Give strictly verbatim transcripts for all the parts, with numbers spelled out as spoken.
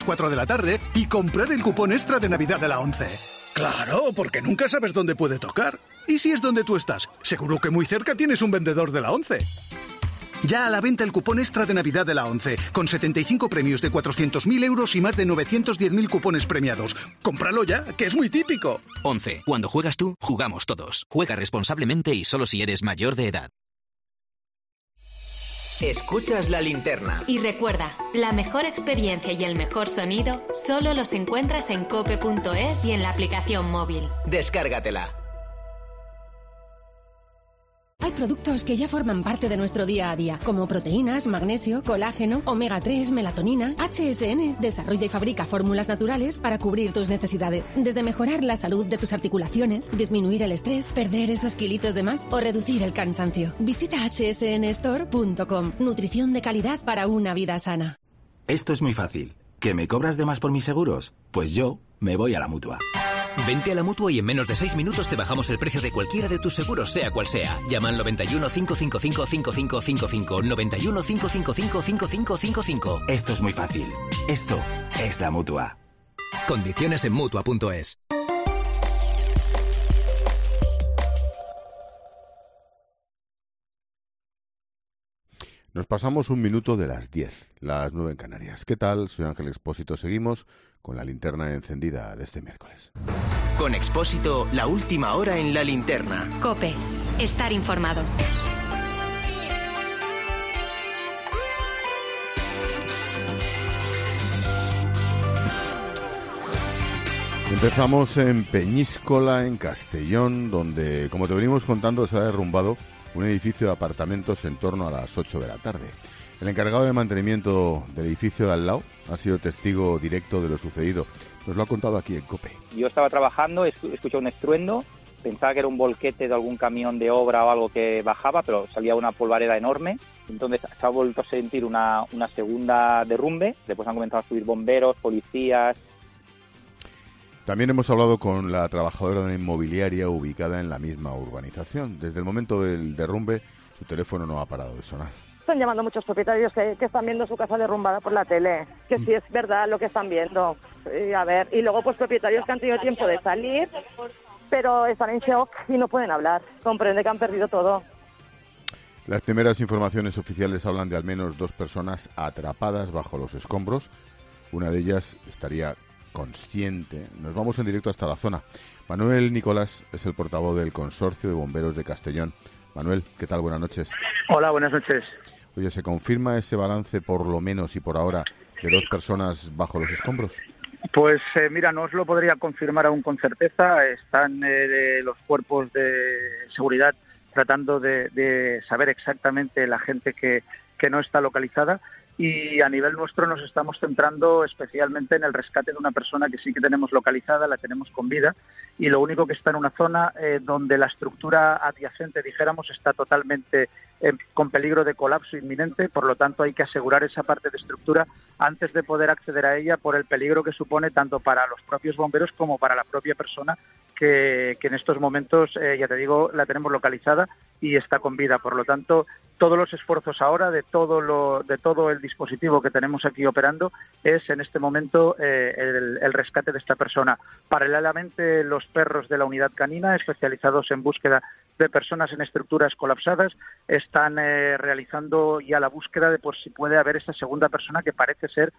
cuatro de la tarde y comprar el cupón extra de Navidad de la ONCE. Claro, porque nunca sabes dónde puede tocar. ¿Y si es donde tú estás? Seguro que muy cerca tienes un vendedor de la ONCE. Ya a la venta el cupón extra de Navidad de la ONCE, con setenta y cinco premios de cuatrocientos mil euros y más de novecientos diez mil cupones premiados. ¡Cómpralo ya, que es muy típico! ONCE. Cuando juegas tú, jugamos todos. Juega responsablemente y solo si eres mayor de edad. Escuchas La Linterna. Y recuerda, la mejor experiencia y el mejor sonido solo los encuentras en cope punto es y en la aplicación móvil. Descárgatela. Hay productos que ya forman parte de nuestro día a día, como proteínas, magnesio, colágeno, omega tres, melatonina. H S N desarrolla y fabrica fórmulas naturales para cubrir tus necesidades. Desde mejorar la salud de tus articulaciones, disminuir el estrés, perder esos kilitos de más o reducir el cansancio. Visita hache ese ene store punto com. Nutrición de calidad para una vida sana. Esto es muy fácil. ¿Que me cobras de más por mis seguros? Pues yo me voy a la Mutua. Vente a la Mutua y en menos de seis minutos te bajamos el precio de cualquiera de tus seguros, sea cual sea. Llama al noventa y uno, cinco cinco cinco, cinco cinco cinco cinco, noventa y uno, cinco cinco cinco, cinco cinco cinco cinco. Esto es muy fácil. Esto es la Mutua. Condiciones en Mutua punto es. Nos pasamos un minuto de las diez, las nueve en Canarias. ¿Qué tal? Soy Ángel Expósito. Seguimos con la linterna encendida de este miércoles. Con Expósito, la última hora en La Linterna. COPE. Estar informado. Empezamos en Peñíscola, en Castellón, donde, como te venimos contando, se ha derrumbado un edificio de apartamentos en torno a las ocho de la tarde. El encargado de mantenimiento del edificio de al lado ha sido testigo directo de lo sucedido. Nos lo ha contado aquí en COPE. Yo estaba trabajando, escuché un estruendo, pensaba que era un volquete de algún camión de obra o algo que bajaba, pero salía una polvareda enorme. Entonces se ha vuelto a sentir una, una segunda derrumbe. Después han comenzado a subir bomberos, policías. También hemos hablado con la trabajadora de una inmobiliaria ubicada en la misma urbanización. Desde el momento del derrumbe, su teléfono no ha parado de sonar. Están llamando muchos propietarios que, que están viendo su casa derrumbada por la tele, que sí es verdad lo que están viendo. Y, a ver, y luego pues propietarios que han tenido tiempo de salir, pero están en shock y no pueden hablar. Comprende que han perdido todo. Las primeras informaciones oficiales hablan de al menos dos personas atrapadas bajo los escombros. Una de ellas estaría consciente. Nos vamos en directo hasta la zona. Manuel Nicolás es el portavoz del Consorcio de Bomberos de Castellón. Manuel, ¿qué tal? Buenas noches. Hola, buenas noches. Oye, ¿se confirma ese balance por lo menos y por ahora de dos personas bajo los escombros? Pues eh, mira, no os lo podría confirmar aún con certeza. Están eh, los cuerpos de seguridad tratando de, de saber exactamente la gente que, que no está localizada. Y a nivel nuestro nos estamos centrando especialmente en el rescate de una persona que sí que tenemos localizada, la tenemos con vida, y lo único que está en una zona eh, donde la estructura adyacente, dijéramos, está totalmente eh, con peligro de colapso inminente. Por lo tanto, hay que asegurar esa parte de estructura antes de poder acceder a ella por el peligro que supone tanto para los propios bomberos como para la propia persona que, que en estos momentos, eh, ya te digo, la tenemos localizada y está con vida. Por lo tanto, todos los esfuerzos ahora de todo lo de todo el dispositivo que tenemos aquí operando es en este momento eh, el, el rescate de esta persona. Paralelamente, los perros de la unidad canina especializados en búsqueda de personas en estructuras colapsadas están eh, realizando ya la búsqueda de por si puede haber esa segunda persona que parece ser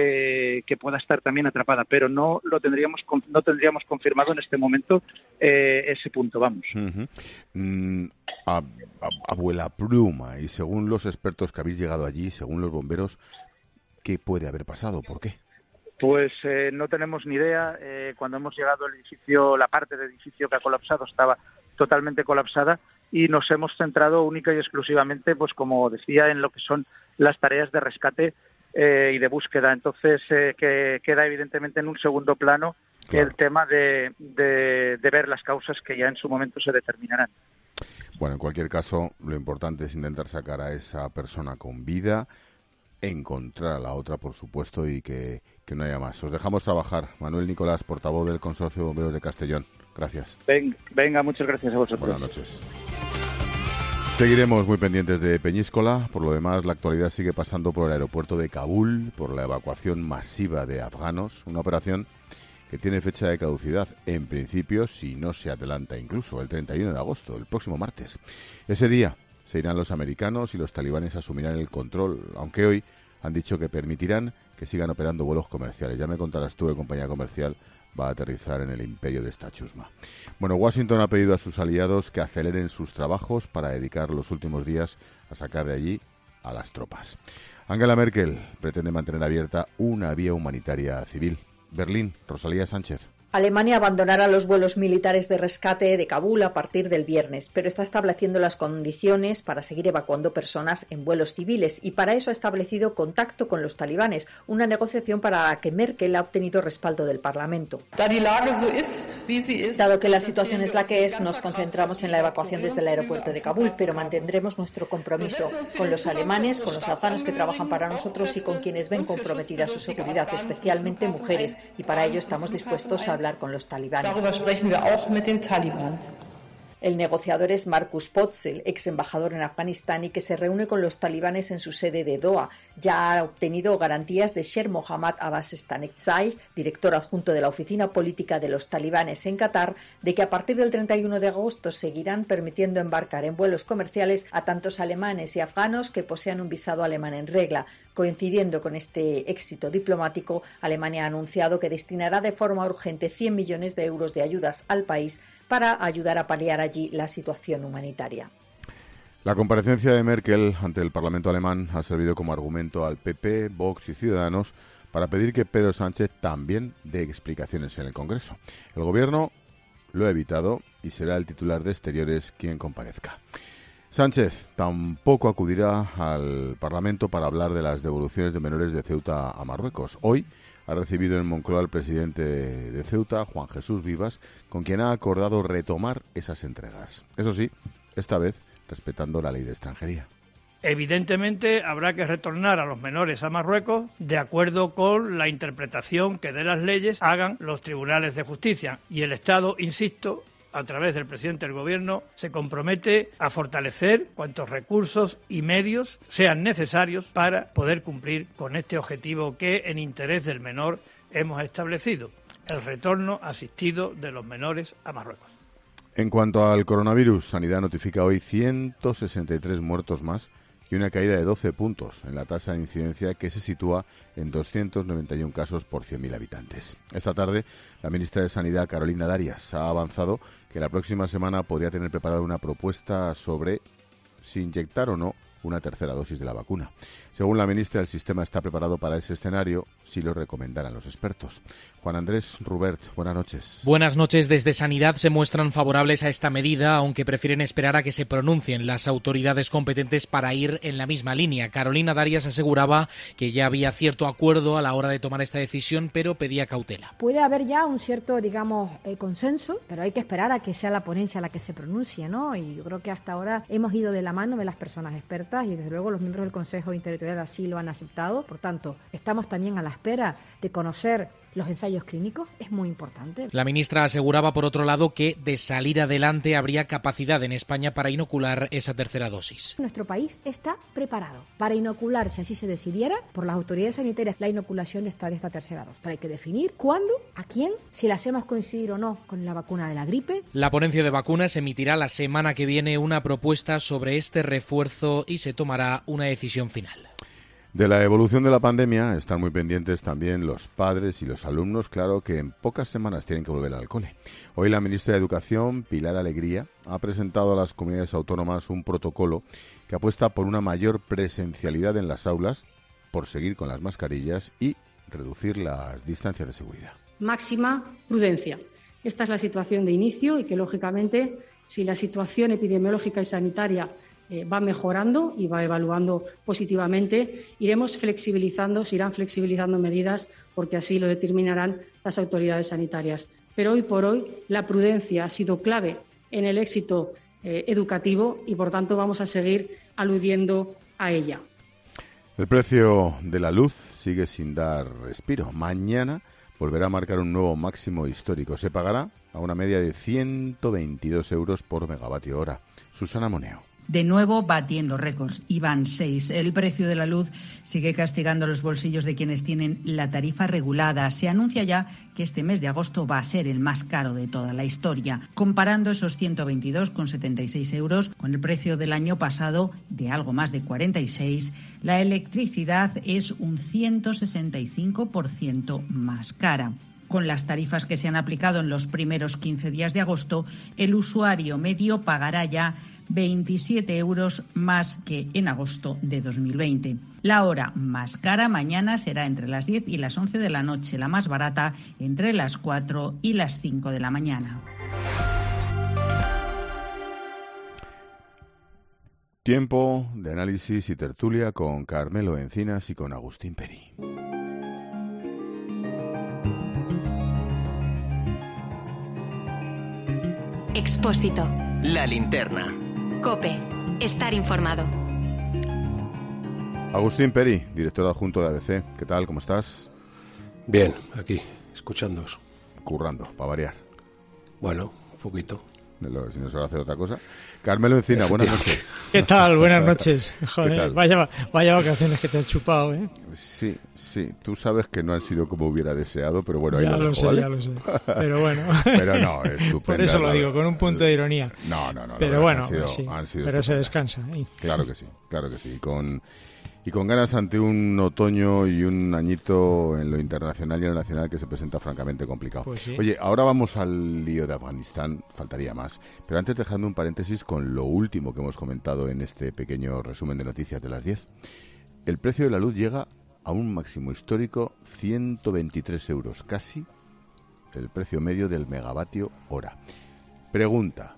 eh, que pueda estar también atrapada, pero no lo tendríamos no tendríamos confirmado en este momento eh, ese punto, vamos. Uh-huh. Mm, a, a, abuela pluma, y según los expertos que habéis llegado allí, según los bomberos, ¿qué puede haber pasado? ¿Por qué? Pues eh, no tenemos ni idea. Eh, cuando hemos llegado al edificio, la parte del edificio que ha colapsado estaba totalmente colapsada y nos hemos centrado única y exclusivamente, pues como decía, en lo que son las tareas de rescate eh, y de búsqueda. Entonces eh, que queda evidentemente en un segundo plano claro. el tema de, de, de ver las causas que ya en su momento se determinarán. Bueno, en cualquier caso, lo importante es intentar sacar a esa persona con vida, encontrar a la otra, por supuesto, y que, que no haya más. Os dejamos trabajar. Manuel Nicolás, portavoz del Consorcio de Bomberos de Castellón. Gracias. Venga, venga, muchas gracias a vosotros. Buenas noches. Seguiremos muy pendientes de Peñíscola. Por lo demás, la actualidad sigue pasando por el aeropuerto de Kabul, por la evacuación masiva de afganos, una operación que tiene fecha de caducidad, en principio, si no se adelanta incluso, el treinta y uno de agosto, el próximo martes. Ese día se irán los americanos y los talibanes asumirán el control, aunque hoy han dicho que permitirán que sigan operando vuelos comerciales. Ya me contarás tú qué compañía comercial va a aterrizar en el imperio de esta chusma. Bueno, Washington ha pedido a sus aliados que aceleren sus trabajos para dedicar los últimos días a sacar de allí a las tropas. Angela Merkel pretende mantener abierta una vía humanitaria civil. Berlín, Rosalía Sánchez. Alemania abandonará los vuelos militares de rescate de Kabul a partir del viernes, pero está estableciendo las condiciones para seguir evacuando personas en vuelos civiles y para eso ha establecido contacto con los talibanes, una negociación para la que Merkel ha obtenido respaldo del Parlamento. Dado que la situación es la que es, nos concentramos en la evacuación desde el aeropuerto de Kabul, pero mantendremos nuestro compromiso con los alemanes, con los afganos que trabajan para nosotros y con quienes ven comprometida su seguridad, especialmente mujeres, y para ello estamos dispuestos a hablar con los talibanes. El negociador es Markus Potzel, ex embajador en Afganistán y que se reúne con los talibanes en su sede de Doha. Ya ha obtenido garantías de Sher Mohammad Abbas Stanekzai, director adjunto de la oficina política de los talibanes en Qatar, de que a partir del treinta y uno de agosto seguirán permitiendo embarcar en vuelos comerciales a tantos alemanes y afganos que posean un visado alemán en regla. Coincidiendo con este éxito diplomático, Alemania ha anunciado que destinará de forma urgente cien millones de euros de ayudas al país para ayudar a paliar allí la situación humanitaria. La comparecencia de Merkel ante el Parlamento alemán ha servido como argumento al P P, Vox y Ciudadanos para pedir que Pedro Sánchez también dé explicaciones en el Congreso. El Gobierno lo ha evitado y será el titular de Exteriores quien comparezca. Sánchez tampoco acudirá al Parlamento para hablar de las devoluciones de menores de Ceuta a Marruecos. Hoy ha recibido en Moncloa al presidente de Ceuta, Juan Jesús Vivas, con quien ha acordado retomar esas entregas. Eso sí, esta vez respetando la ley de extranjería. Evidentemente habrá que retornar a los menores a Marruecos de acuerdo con la interpretación que de las leyes hagan los tribunales de justicia. Y el Estado, insisto, a través del presidente del Gobierno, se compromete a fortalecer cuantos recursos y medios sean necesarios para poder cumplir con este objetivo que, en interés del menor, hemos establecido, el retorno asistido de los menores a Marruecos. En cuanto al coronavirus, Sanidad notifica hoy ciento sesenta y tres muertos más y una caída de doce puntos en la tasa de incidencia que se sitúa en doscientos noventa y uno casos por cien mil habitantes. Esta tarde, la ministra de Sanidad, Carolina Darias, ha avanzado que la próxima semana podría tener preparada una propuesta sobre si inyectar o no una tercera dosis de la vacuna. Según la ministra, el sistema está preparado para ese escenario si lo recomendaran los expertos. Juan Andrés Rubert, buenas noches. Buenas noches. Desde Sanidad se muestran favorables a esta medida, aunque prefieren esperar a que se pronuncien las autoridades competentes para ir en la misma línea. Carolina Darias aseguraba que ya había cierto acuerdo a la hora de tomar esta decisión, pero pedía cautela. Puede haber ya un cierto, digamos, eh, consenso, pero hay que esperar a que sea la ponencia la que se pronuncie, ¿no? Y yo creo que hasta ahora hemos ido de la mano de las personas expertas y desde luego los miembros del Consejo Interterritorial así lo han aceptado. Por tanto, estamos también a la espera de conocer los ensayos clínicos, es muy importante. La ministra aseguraba, por otro lado, que de salir adelante habría capacidad en España para inocular esa tercera dosis. Nuestro país está preparado para inocular, si así se decidiera, por las autoridades sanitarias, la inoculación de esta, de esta tercera dosis. Pero hay que definir cuándo, a quién, si la hacemos coincidir o no con la vacuna de la gripe. La ponencia de vacunas emitirá la semana que viene una propuesta sobre este refuerzo y se tomará una decisión final. De la evolución de la pandemia están muy pendientes también los padres y los alumnos, claro que en pocas semanas tienen que volver al cole. Hoy la ministra de Educación, Pilar Alegría, ha presentado a las comunidades autónomas un protocolo que apuesta por una mayor presencialidad en las aulas, por seguir con las mascarillas y reducir las distancias de seguridad. Máxima prudencia. Esta es la situación de inicio y que, lógicamente, si la situación epidemiológica y sanitaria Eh, va mejorando y va evaluando positivamente, iremos flexibilizando, se irán flexibilizando medidas porque así lo determinarán las autoridades sanitarias. Pero hoy por hoy la prudencia ha sido clave en el éxito eh, educativo y por tanto vamos a seguir aludiendo a ella. El precio de la luz sigue sin dar respiro. Mañana volverá a marcar un nuevo máximo histórico. Se pagará a una media de ciento veintidós euros por megavatio hora. Susana Moneo. de nuevo batiendo récords y van seis. El precio de la luz sigue castigando los bolsillos de quienes tienen la tarifa regulada. Se anuncia ya que este mes de agosto va a ser el más caro de toda la historia, comparando esos ciento veintidós coma setenta y seis euros con el precio del año pasado de algo más de cuarenta y seis. La electricidad es un ciento sesenta y cinco por ciento más cara. Con las tarifas que se han aplicado en los primeros quince días de agosto, el usuario medio pagará ya veintisiete euros más que en agosto de dos mil veinte. La hora más cara mañana será entre las diez y las once de la noche, la más barata entre las cuatro y las cinco de la mañana. Tiempo de análisis y tertulia con Carmelo Encinas y con Agustín Peri. Expósito. La linterna. COPE. Estar informado. Agustín Peri, director adjunto de A B C. ¿Qué tal? ¿Cómo estás? Bien, aquí, escuchándoos. Currando, para variar. Bueno, un poquito. Si no se va a hacer otra cosa. Carmelo Encina, buenas noches. ¿Qué tal? Buenas noches. Joder, tal? Vaya, vaya vacaciones que te has chupado, ¿eh? Sí, sí. Tú sabes que no han sido como hubiera deseado, pero bueno, ahí ya lo, lo dejo, sé, ¿vale? ya lo sé. Pero bueno. Pero no, estupendo. Por eso lo digo, con un punto de ironía. No, no, no. Pero bueno, han sido, sí. Han sido pero estupendas. se descansa. ¿eh? Claro que sí, claro que sí. Con... Y con ganas ante un otoño y un añito en lo internacional y en lo nacional que se presenta francamente complicado. Pues sí. Oye, ahora vamos al lío de Afganistán, faltaría más. Pero antes dejando un paréntesis con lo último que hemos comentado en este pequeño resumen de noticias de las diez. El precio de la luz llega a un máximo histórico, ciento veintitrés euros, casi el precio medio del megavatio hora. Pregunta.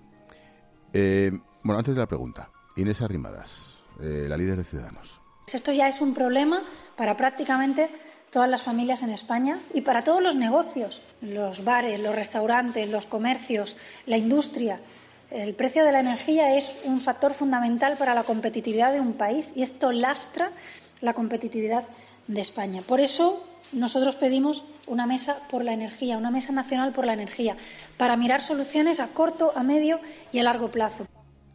Eh, bueno, antes de la pregunta, Inés Arrimadas, eh, la líder de Ciudadanos. Esto ya es un problema para prácticamente todas las familias en España y para todos los negocios, los bares, los restaurantes, los comercios, la industria. El precio de la energía es un factor fundamental para la competitividad de un país y esto lastra la competitividad de España. Por eso nosotros pedimos una mesa por la energía, una mesa nacional por la energía, para mirar soluciones a corto, a medio y a largo plazo.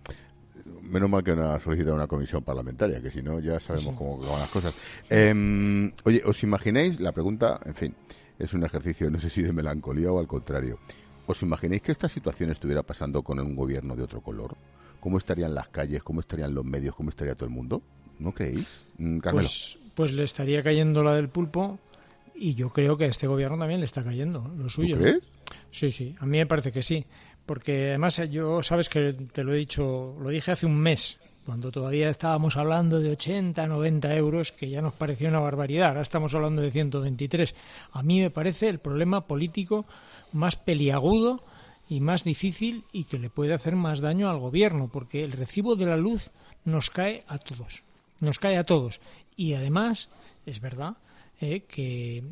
Menos mal que no ha solicitado una comisión parlamentaria, que si no ya sabemos sí. cómo van las cosas. Eh, oye, ¿os imagináis? La pregunta, en fin, es un ejercicio, no sé si de melancolía o al contrario. ¿Os imagináis que esta situación estuviera pasando con un gobierno de otro color? ¿Cómo estarían las calles? ¿Cómo estarían los medios? ¿Cómo estaría todo el mundo? ¿No creéis? Carmelo. Pues, pues le estaría cayendo la del pulpo y yo creo que a este gobierno también le está cayendo lo suyo. ¿Tú crees? Sí, sí, a mí me parece que sí. Porque además yo, sabes que te lo he dicho, lo dije hace un mes, cuando todavía estábamos hablando de ochenta, noventa euros, que ya nos parecía una barbaridad. Ahora estamos hablando de ciento veintitrés. A mí me parece el problema político más peliagudo y más difícil y que le puede hacer más daño al gobierno, porque el recibo de la luz nos cae a todos, nos cae a todos. Y además, es verdad, eh, que,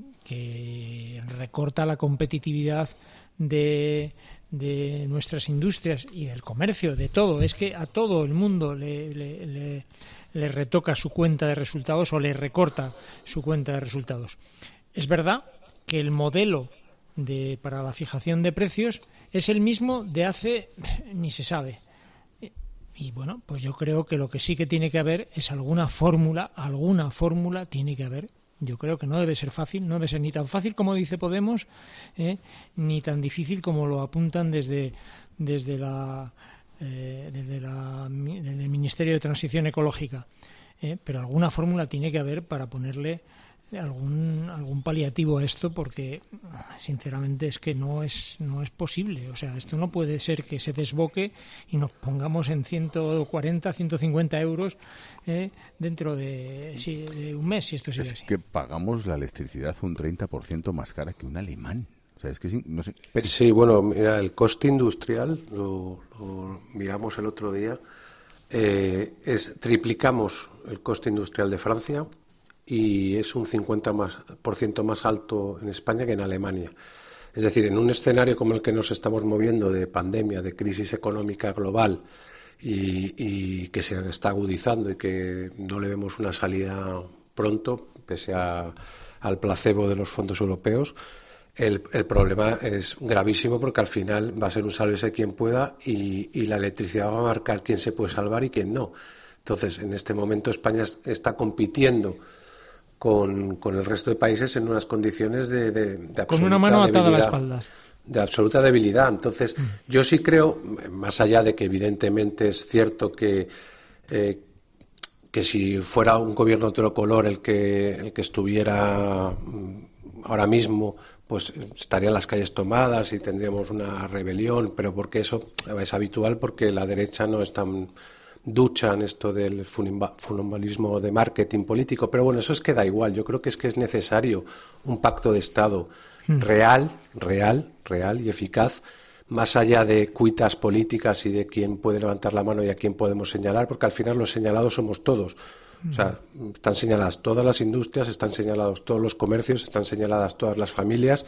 que recorta la competitividad de... de nuestras industrias y del comercio, de todo. Es que a todo el mundo le, le, le, le retoca su cuenta de resultados o le recorta su cuenta de resultados. Es verdad que el modelo de para la fijación de precios es el mismo de hace ni se sabe. Y bueno, pues yo creo que lo que sí que tiene que haber es alguna fórmula, alguna fórmula tiene que haber. Yo creo que no debe ser fácil, no debe ser ni tan fácil como dice Podemos, eh, ni tan difícil como lo apuntan desde, desde, la, eh, desde, la, desde el Ministerio de Transición Ecológica. Eh, pero alguna fórmula tiene que haber para ponerle algún algún paliativo a esto, porque sinceramente es que no es no es posible. O sea, esto no puede ser que se desboque y nos pongamos en ciento cuarenta, ciento cincuenta euros eh, dentro de, si, de un mes, si esto sigue es así. Es que pagamos la electricidad un treinta por ciento más cara que un alemán. O sea, es que sí, no sé. Pero... Sí, bueno, mira, el coste industrial, lo, lo miramos el otro día, eh, es triplicamos el coste industrial de Francia y es un cincuenta por ciento más alto en España que en Alemania. Es decir, en un escenario como el que nos estamos moviendo de pandemia, de crisis económica global y, y que se está agudizando y que no le vemos una salida pronto, pese a, al placebo de los fondos europeos, El, el problema es gravísimo porque al final va a ser un sálvese quien pueda y, y la electricidad va a marcar quién se puede salvar y quién no. Entonces, en este momento España está compitiendo con, con el resto de países en unas condiciones de, de, de absoluta con una mano atada a la espalda. De absoluta debilidad. Entonces, mm. yo sí creo, más allá de que evidentemente es cierto que eh, que si fuera un gobierno de otro color el que el que estuviera ahora mismo, pues estarían las calles tomadas y tendríamos una rebelión, pero porque eso es habitual, porque la derecha no es tan ducha en esto del funambalismo de marketing político, pero bueno, eso es que da igual. Yo creo que es que es necesario un pacto de Estado mm. real, real, real y eficaz, más allá de cuitas políticas y de quién puede levantar la mano y a quién podemos señalar, porque al final los señalados somos todos. O sea, están señaladas todas las industrias, están señalados todos los comercios, están señaladas todas las familias,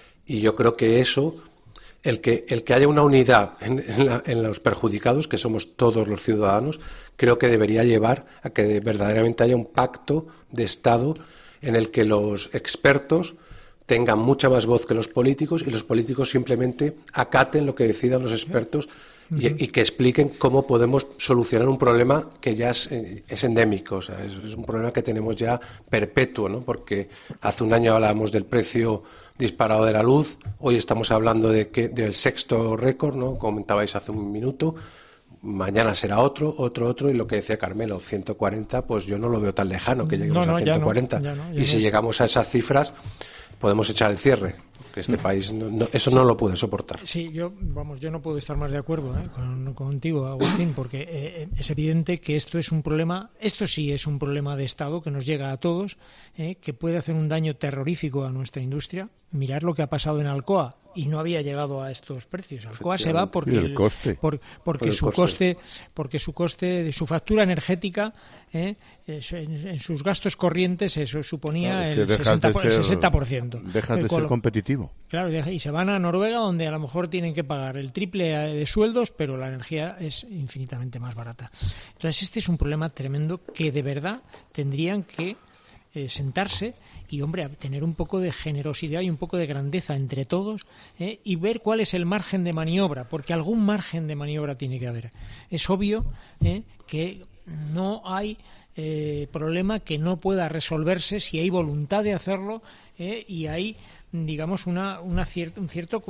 y yo creo que eso, el que, el que haya una unidad en, en, la, en los perjudicados, que somos todos los ciudadanos, creo que debería llevar a que de, verdaderamente haya un pacto de Estado en el que los expertos tengan mucha más voz que los políticos y los políticos simplemente acaten lo que decidan los expertos. Y, y que expliquen cómo podemos solucionar un problema que ya es, es endémico, o sea, es, es un problema que tenemos ya perpetuo, ¿no? Porque hace un año hablábamos del precio disparado de la luz, hoy estamos hablando de que del sexto récord, ¿no? Comentabais hace un minuto, mañana será otro, otro, otro, y lo que decía Carmelo, ciento cuarenta, pues yo no lo veo tan lejano que lleguemos no, no, a ciento cuarenta. Ya no, ya no, ya y si no llegamos a esas cifras, podemos echar el cierre. Que este país no, no, eso no lo puede soportar. Sí, yo vamos, yo no puedo estar más de acuerdo ¿eh? con, contigo, Agustín, porque eh, es evidente que esto es un problema, esto sí es un problema de Estado que nos llega a todos, eh, que puede hacer un daño terrorífico a nuestra industria. Mirar lo que ha pasado en Alcoa y no había llegado a estos precios. Alcoa se va porque el coste, por, porque por el su coste. coste, porque su coste de su factura energética eh, en, en sus gastos corrientes eso suponía claro, el, sesenta, ser, el sesenta por ciento. Dejas de ser competitivo. Claro, y se van a Noruega, donde a lo mejor tienen que pagar el triple de sueldos, pero la energía es infinitamente más barata. Entonces, este es un problema tremendo que de verdad tendrían que eh, sentarse y, hombre, tener un poco de generosidad y un poco de grandeza entre todos eh, y ver cuál es el margen de maniobra, porque algún margen de maniobra tiene que haber. Es obvio eh, que no hay eh, problema que no pueda resolverse si hay voluntad de hacerlo eh, y hay, digamos, una, una cierta, un cierto...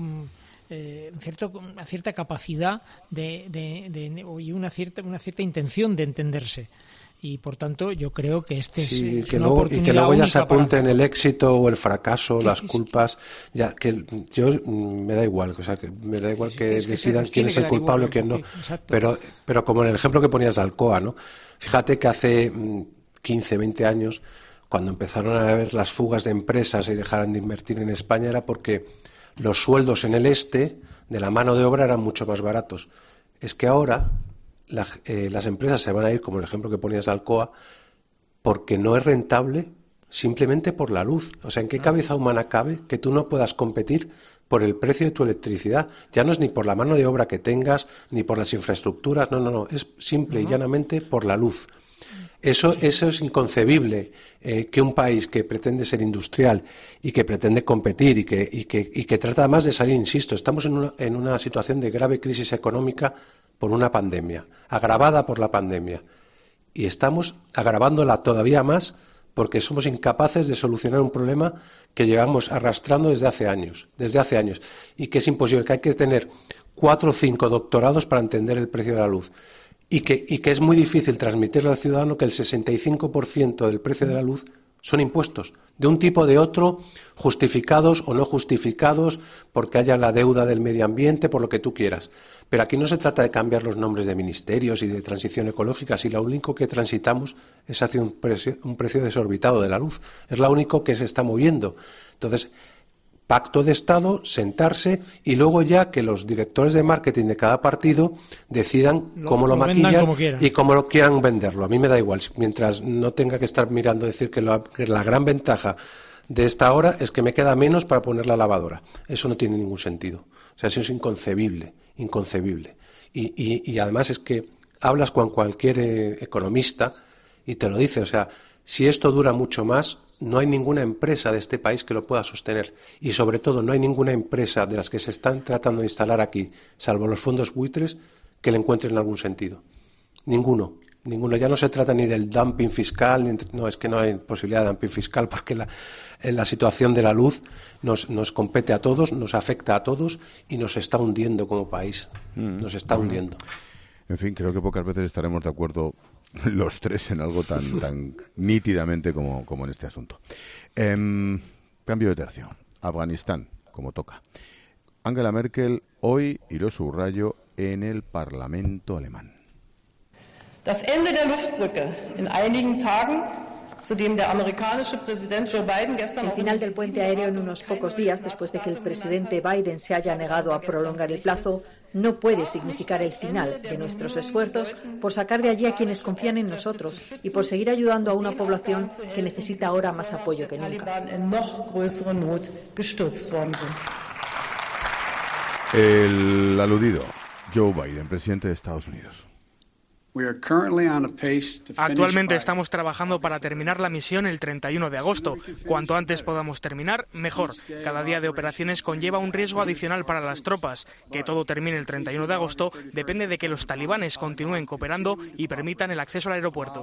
Eh, un cierto, una cierta capacidad de, de, de, y una cierta, una cierta intención de entenderse. Y por tanto yo creo que este sí, es, es que una luego, oportunidad y que luego ya se apunte para... en el éxito o el fracaso, las culpas, sí. ya que yo me da igual, o sea que me da igual sí, que, que decidan que quién es el culpable o quién no, pero pero como en el ejemplo que ponías de Alcoa, ¿no? Fíjate que hace quince, veinte años, cuando empezaron a haber las fugas de empresas y dejaran de invertir en España, era porque los sueldos en el este de la mano de obra eran mucho más baratos. Es que ahora la, eh, las empresas se van a ir, como el ejemplo que ponías de Alcoa, porque no es rentable simplemente por la luz. O sea, ¿en qué cabeza humana cabe que tú no puedas competir por el precio de tu electricidad? Ya no es ni por la mano de obra que tengas, ni por las infraestructuras, no, no, no, es simple y llanamente por la luz. Eso, eso es inconcebible, eh, que un país que pretende ser industrial y que pretende competir y que, y que, y que trata además de salir, insisto, estamos en una, en una situación de grave crisis económica por una pandemia, agravada por la pandemia, y estamos agravándola todavía más porque somos incapaces de solucionar un problema que llevamos arrastrando desde hace años, desde hace años, y que es imposible, que hay que tener cuatro o cinco doctorados para entender el precio de la luz. Y que, y que es muy difícil transmitirle al ciudadano que el sesenta y cinco por ciento del precio de la luz son impuestos, de un tipo o de otro, justificados o no justificados, porque haya la deuda del medio ambiente, por lo que tú quieras. Pero aquí no se trata de cambiar los nombres de ministerios y de transición ecológica, si lo único que transitamos es hacia un precio, un precio desorbitado de la luz. Es lo único que se está moviendo. Entonces, pacto de Estado, sentarse y luego ya que los directores de marketing de cada partido decidan lo, cómo lo, lo maquillan como y cómo lo quieran venderlo. A mí me da igual, mientras no tenga que estar mirando decir que, lo, que la gran ventaja de esta hora es que me queda menos para poner la lavadora. Eso no tiene ningún sentido. O sea, eso es inconcebible, inconcebible. Y, y, y además es que hablas con cualquier eh, economista y te lo dice, o sea, Si esto dura mucho más, no hay ninguna empresa de este país que lo pueda sostener. Y sobre todo, no hay ninguna empresa de las que se están tratando de instalar aquí, salvo los fondos buitres, que le encuentren algún sentido. Ninguno. Ninguno. Ya no se trata ni del dumping fiscal, ni entre... no, es que no hay posibilidad de dumping fiscal porque la, la situación de la luz nos, nos compete a todos, nos afecta a todos y nos está hundiendo como país. Mm. Nos está bueno. hundiendo. En fin, creo que pocas veces estaremos de acuerdo los tres en algo tan, tan nítidamente como, como en este asunto. Eh, cambio de tercio. Afganistán, como toca. Angela Merkel hoy, y lo subrayo, en el Parlamento alemán. Das Ende der Luftbrücke in einigen Tagen, zu dem der amerikanische Präsident Joe Biden gestern... El final del puente aéreo en unos pocos días, después de que el presidente Biden se haya negado a prolongar el plazo, no puede significar el final de nuestros esfuerzos por sacar de allí a quienes confían en nosotros y por seguir ayudando a una población que necesita ahora más apoyo que nunca. El aludido Joe Biden, presidente de Estados Unidos. Actualmente estamos trabajando para terminar la misión el treinta y uno de agosto. Cuanto antes podamos terminar, mejor. Cada día de operaciones conlleva un riesgo adicional para las tropas. Que todo termine el treinta y uno de agosto depende de que los talibanes continúen cooperando y permitan el acceso al aeropuerto.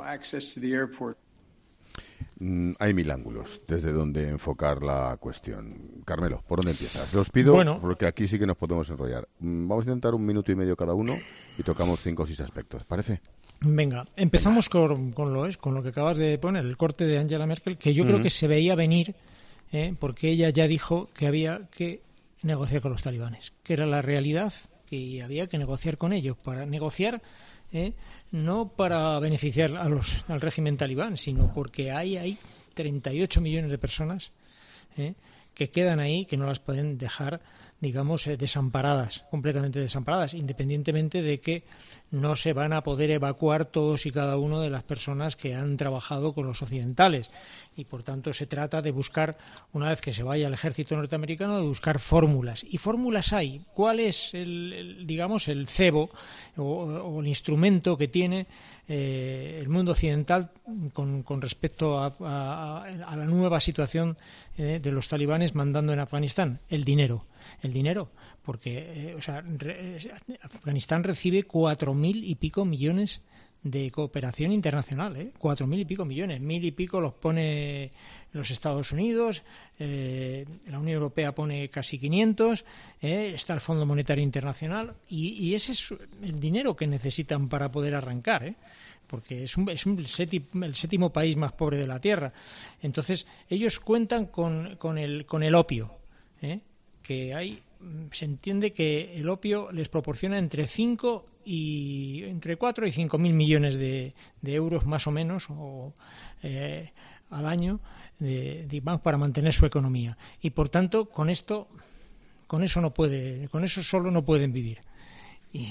Mm, hay mil ángulos desde donde enfocar la cuestión. Carmelo, ¿por dónde empiezas? Los pido, bueno, porque aquí sí que nos podemos enrollar. Vamos a intentar un minuto y medio cada uno y tocamos cinco o seis aspectos. ¿Parece? Venga, empezamos Venga. Con, con, lo, con lo que acabas de poner, el corte de Angela Merkel, que yo uh-huh. creo que se veía venir, eh, porque ella ya dijo que había que negociar con los talibanes, que era la realidad, que había que negociar con ellos, para negociar... Eh, no para beneficiar a los, al régimen talibán, sino porque hay, hay treinta y ocho millones de personas eh, que quedan ahí, que no las pueden dejar, digamos, eh, desamparadas, completamente desamparadas, independientemente de que no se van a poder evacuar todos y cada uno de las personas que han trabajado con los occidentales. Y, por tanto, se trata de buscar, una vez que se vaya al ejército norteamericano, de buscar fórmulas. Y fórmulas hay. ¿Cuál es, el, el digamos, el cebo o, o el instrumento que tiene eh, el mundo occidental con, con respecto a, a, a la nueva situación eh, de los talibanes mandando en Afganistán? El dinero. El dinero, porque eh, o sea, re, Afganistán recibe cuatro mil y pico millones de cooperación internacional, ¿eh? Cuatro mil y pico millones, mil y pico los pone los Estados Unidos, eh, la Unión Europea pone casi quinientos, eh, está el Fondo Monetario Internacional y, y ese es el dinero que necesitan para poder arrancar, ¿eh? Porque es, un, es un séptimo, el séptimo país más pobre de la Tierra. Entonces ellos cuentan con, con, el, con el opio, ¿eh? Que hay, se entiende que el opio les proporciona entre cinco y entre cuatro y cinco mil millones de, de euros más o menos o, eh, al año de, de, para mantener su economía, y por tanto con esto con eso no puede con eso solo no pueden vivir, y,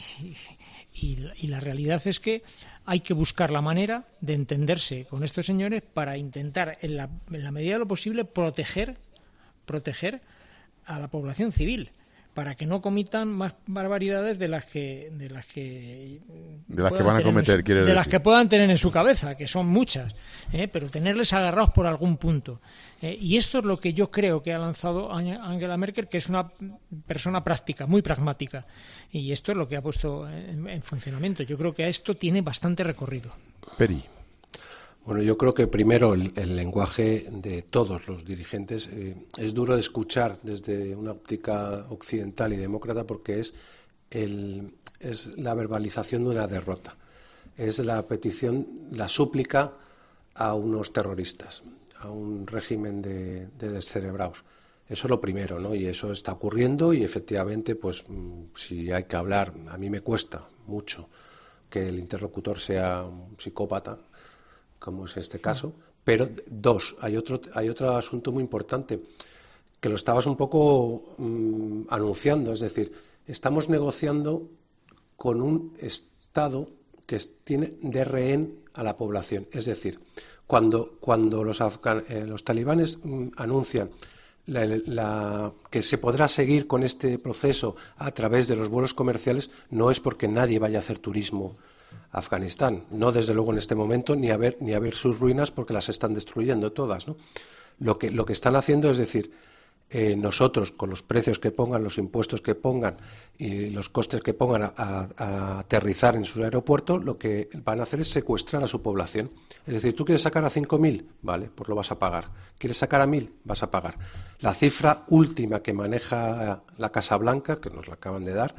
y, y la realidad es que hay que buscar la manera de entenderse con estos señores para intentar en la, en la medida de lo posible proteger proteger a la población civil, para que no comitan más barbaridades de las que de las que de las que van a cometer, su, quiere de decir. las que puedan tener en su cabeza, que son muchas, ¿eh? Pero tenerles agarrados por algún punto, ¿eh? Y esto es lo que yo creo que ha lanzado Angela Merkel, que es una persona práctica, muy pragmática, y esto es lo que ha puesto en, en funcionamiento. Yo creo que esto tiene bastante recorrido. Peri. Bueno, yo creo que primero el, el lenguaje de todos los dirigentes eh, es duro de escuchar desde una óptica occidental y demócrata, porque es, el, es la verbalización de una derrota, es la petición, la súplica a unos terroristas, a un régimen de, de descerebrados. Eso es lo primero, ¿no? Y eso está ocurriendo y efectivamente, pues si hay que hablar, a mí me cuesta mucho que el interlocutor sea un psicópata, como es este caso, pero dos, hay otro, hay otro asunto muy importante, que lo estabas un poco mmm, anunciando, es decir, estamos negociando con un Estado que tiene de rehén a la población, es decir, cuando, cuando los, afgan, eh, los talibanes mmm, anuncian la, la, que se podrá seguir con este proceso a través de los vuelos comerciales, no es porque nadie vaya a hacer turismo Afganistán. No desde luego en este momento ni a ver, ni a ver sus ruinas porque las están destruyendo todas, ¿no? Lo que, lo que están haciendo es decir, eh, nosotros con los precios que pongan, los impuestos que pongan y los costes que pongan a, a, a aterrizar en sus aeropuertos, lo que van a hacer es secuestrar a su población. Es decir, tú quieres sacar a cinco mil, vale, pues lo vas a pagar. ¿Quieres sacar a mil? Vas a pagar. La cifra última que maneja la Casa Blanca, que nos la acaban de dar,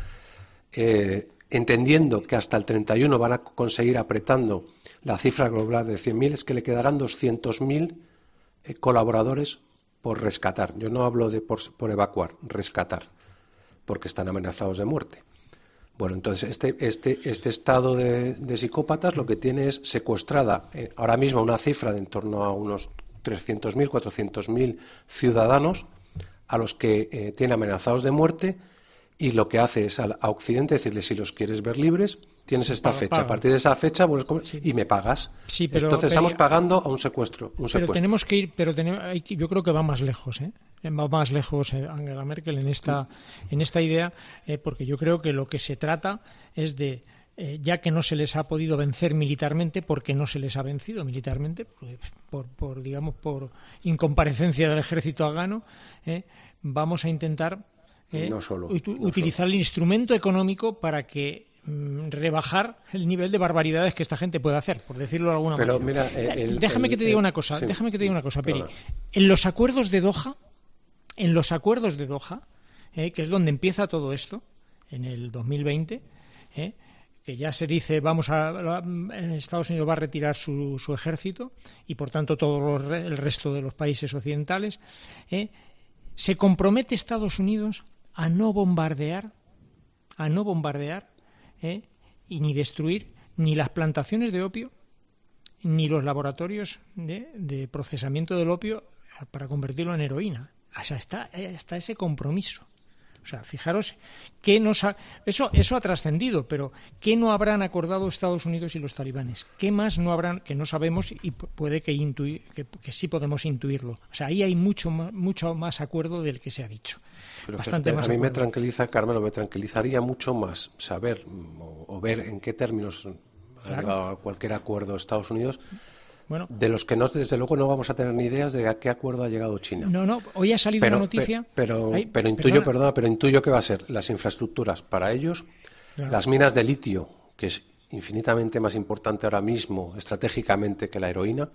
eh, entendiendo que hasta el treinta y uno van a conseguir apretando la cifra global de cien mil, es que le quedarán doscientos mil eh, colaboradores por rescatar. Yo no hablo de por, por evacuar, rescatar, porque están amenazados de muerte. Bueno, entonces este, este, este estado de, de psicópatas lo que tiene es secuestrada eh, ahora mismo una cifra de en torno a unos trescientos mil, cuatrocientos mil ciudadanos a los que eh, tiene amenazados de muerte. Y lo que hace es a, a Occidente decirle, si los quieres ver libres, tienes esta paga, fecha. Paga. A partir de esa fecha, pues, sí. y me pagas. Sí, pero, Entonces pero, estamos pagando a un secuestro. Un pero secuestro. tenemos que ir, pero tenemos, hay, yo creo que va más lejos, ¿eh? Va más lejos eh, Angela Merkel en esta, en esta idea, eh, porque yo creo que lo que se trata es de, eh, ya que no se les ha podido vencer militarmente, porque no se les ha vencido militarmente, por, por, por digamos, por incomparecencia del ejército afgano, eh, vamos a intentar Eh, no solo, ut- no utilizar solo. el instrumento económico para que mm, rebajar el nivel de barbaridades que esta gente puede hacer, por decirlo de alguna Pero manera. mira, el, déjame el, que te diga el, una cosa, sí, déjame que te diga una cosa, Peri. Perdón. En los acuerdos de Doha, en los acuerdos de Doha, eh, que es donde empieza todo esto, en el dos mil veinte, eh, que ya se dice, vamos a, en Estados Unidos va a retirar su, su ejército y por tanto todo los, el resto de los países occidentales, eh, se compromete Estados Unidos a no bombardear, a no bombardear ¿eh? y ni destruir ni las plantaciones de opio ni los laboratorios de, de procesamiento del opio para convertirlo en heroína. O sea, está, está ese compromiso. O sea, fijaros que nos ha, eso, eso ha trascendido, pero ¿qué no habrán acordado Estados Unidos y los talibanes? ¿Qué más no habrán, que no sabemos y puede que, intuir, que, que sí podemos intuirlo? O sea, ahí hay mucho más, mucho más acuerdo del que se ha dicho. Pero Bastante fíjate, más a mí acuerdo. me tranquiliza, Carmelo, me tranquilizaría mucho más saber o, o ver en qué términos ha Claro. llegado a cualquier acuerdo Estados Unidos. Bueno, de los que no, desde luego no vamos a tener ni ideas de a qué acuerdo ha llegado China. No, no, hoy ha salido pero, una noticia. Pe, pero, Ay, pero intuyo, perdona. perdona, pero intuyo que va a ser las infraestructuras para ellos, Claro. las minas de litio, que es infinitamente más importante ahora mismo estratégicamente que la heroína.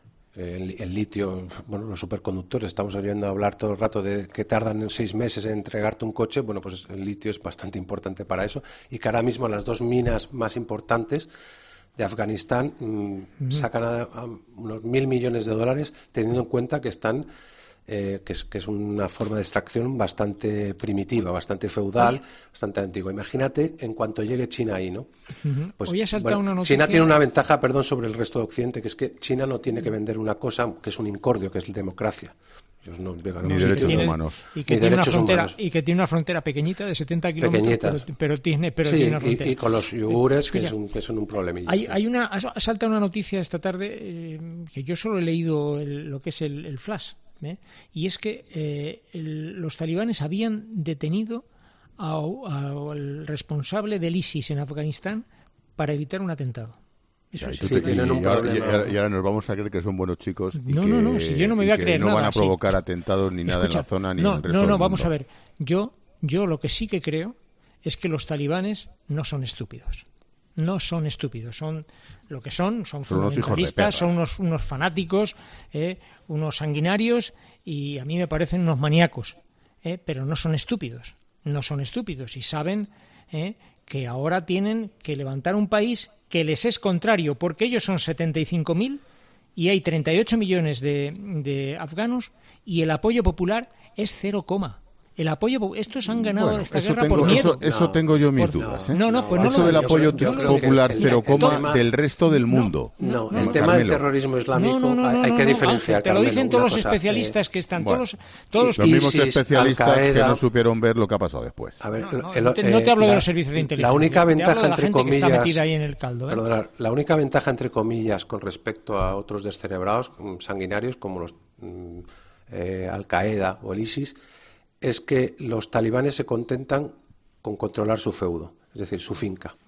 El, el litio, bueno, los superconductores, estamos oyendo hablar todo el rato de que tardan en seis meses en entregarte un coche. Bueno, pues el litio es bastante importante para eso y que ahora mismo las dos minas más importantes de Afganistán mmm, Ujú. sacan a, a unos mil millones de dólares, teniendo en cuenta que están eh, que, es, que es una forma de extracción bastante primitiva, bastante feudal, Oye. bastante antigua. Imagínate en cuanto llegue China ahí, ¿no? Ujú. Pues, Hoy ha saltado bueno, una noticia. China tiene una ventaja, perdón, sobre el resto de Occidente, que es que China no tiene que vender una cosa que es un incordio, que es la democracia. Ellos no llegan a Ni un derechos sitio- humanos. Y que, Ni tiene una derechos frontera, humanos. y que tiene una frontera pequeñita de setenta kilómetros, pero, Pequeñitas. pero tiene, pero Sí, tiene una y- frontera. y, con los yugures, que, Escucha, es un, que son un problemilla. Hay, hay una, ha saltado una noticia esta tarde eh, que yo solo he leído el- lo que es el, el flash, ¿eh? Y es que eh, el- los talibanes habían detenido a- a- al responsable del ISIS en Afganistán para evitar un atentado. Eso Ya, y es tú Sí, te- tienen y un ahora- problema. y ahora- y ahora nos vamos a creer que son buenos chicos y No, que, no, no, si yo no me y voy a que creer no van nada, a sí. provocar atentados ni nada Escucha, en la zona ni no, en el resto no, del no, mundo. vamos a ver. Yo, yo lo que sí que creo es que los talibanes no son estúpidos. No son estúpidos, son lo que son, son Son unos hijos de fundamentalistas, perra. son unos, unos fanáticos, eh, unos sanguinarios y a mí me parecen unos maníacos, eh, pero no son estúpidos, no son estúpidos y saben eh, que ahora tienen que levantar un país que les es contrario, porque ellos son setenta y cinco mil y hay treinta y ocho millones de, de afganos y el apoyo popular es cero coma. El apoyo, po- estos han ganado Bueno, esta eso guerra tengo, por miedo. Eso, eso No, tengo yo mis por- dudas. ¿eh? No, no, pues no eso lo- del yo apoyo creo- yo creo que popular el- cero el coma tema- del resto del mundo. No, No, el no, tema Carmelo. del terrorismo islámico No, no, no, hay, hay no, que no, diferenciar. Ángel, te lo Carmelo, dicen todos una los cosa, especialistas eh, que están, bueno, todos, todos los Los mismos ISIS, especialistas Al-Qaeda. que no supieron ver lo que ha pasado después. A ver, No, no, el- no te- no te eh, hablo de la- los servicios de inteligencia, La única te hablo de ventaja, la entre gente que está comillas, metida ahí en el caldo, ¿eh? perdonad, la única ventaja, entre comillas, con respecto a otros descerebrados mm, sanguinarios como los mm, eh, Al-Qaeda o el ISIS, es que los talibanes se contentan con controlar su feudo, es decir, su finca.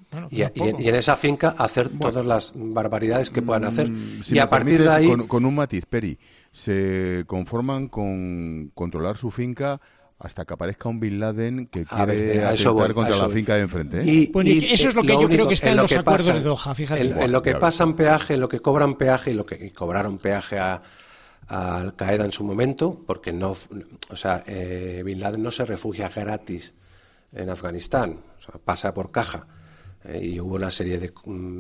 Bueno, y, y, en, y en esa finca hacer bueno, todas las barbaridades que puedan hacer. Si y a partir de ahí... Con, con un matiz, Peri, se conforman con controlar su finca hasta que aparezca un Bin Laden que quiere ver, atentar voy, contra la finca de enfrente. ¿eh? Y, bueno, y eso es lo que lo yo único, creo que está en, en los acuerdos pasa, de Doha, fíjate. En, en lo que pasan peaje, en lo que cobran peaje y lo que y cobraron peaje a, a Al Qaeda en su momento, porque no, o sea, eh, Bin Laden no se refugia gratis en Afganistán, o sea, pasa por caja. Eh, y hubo una serie de,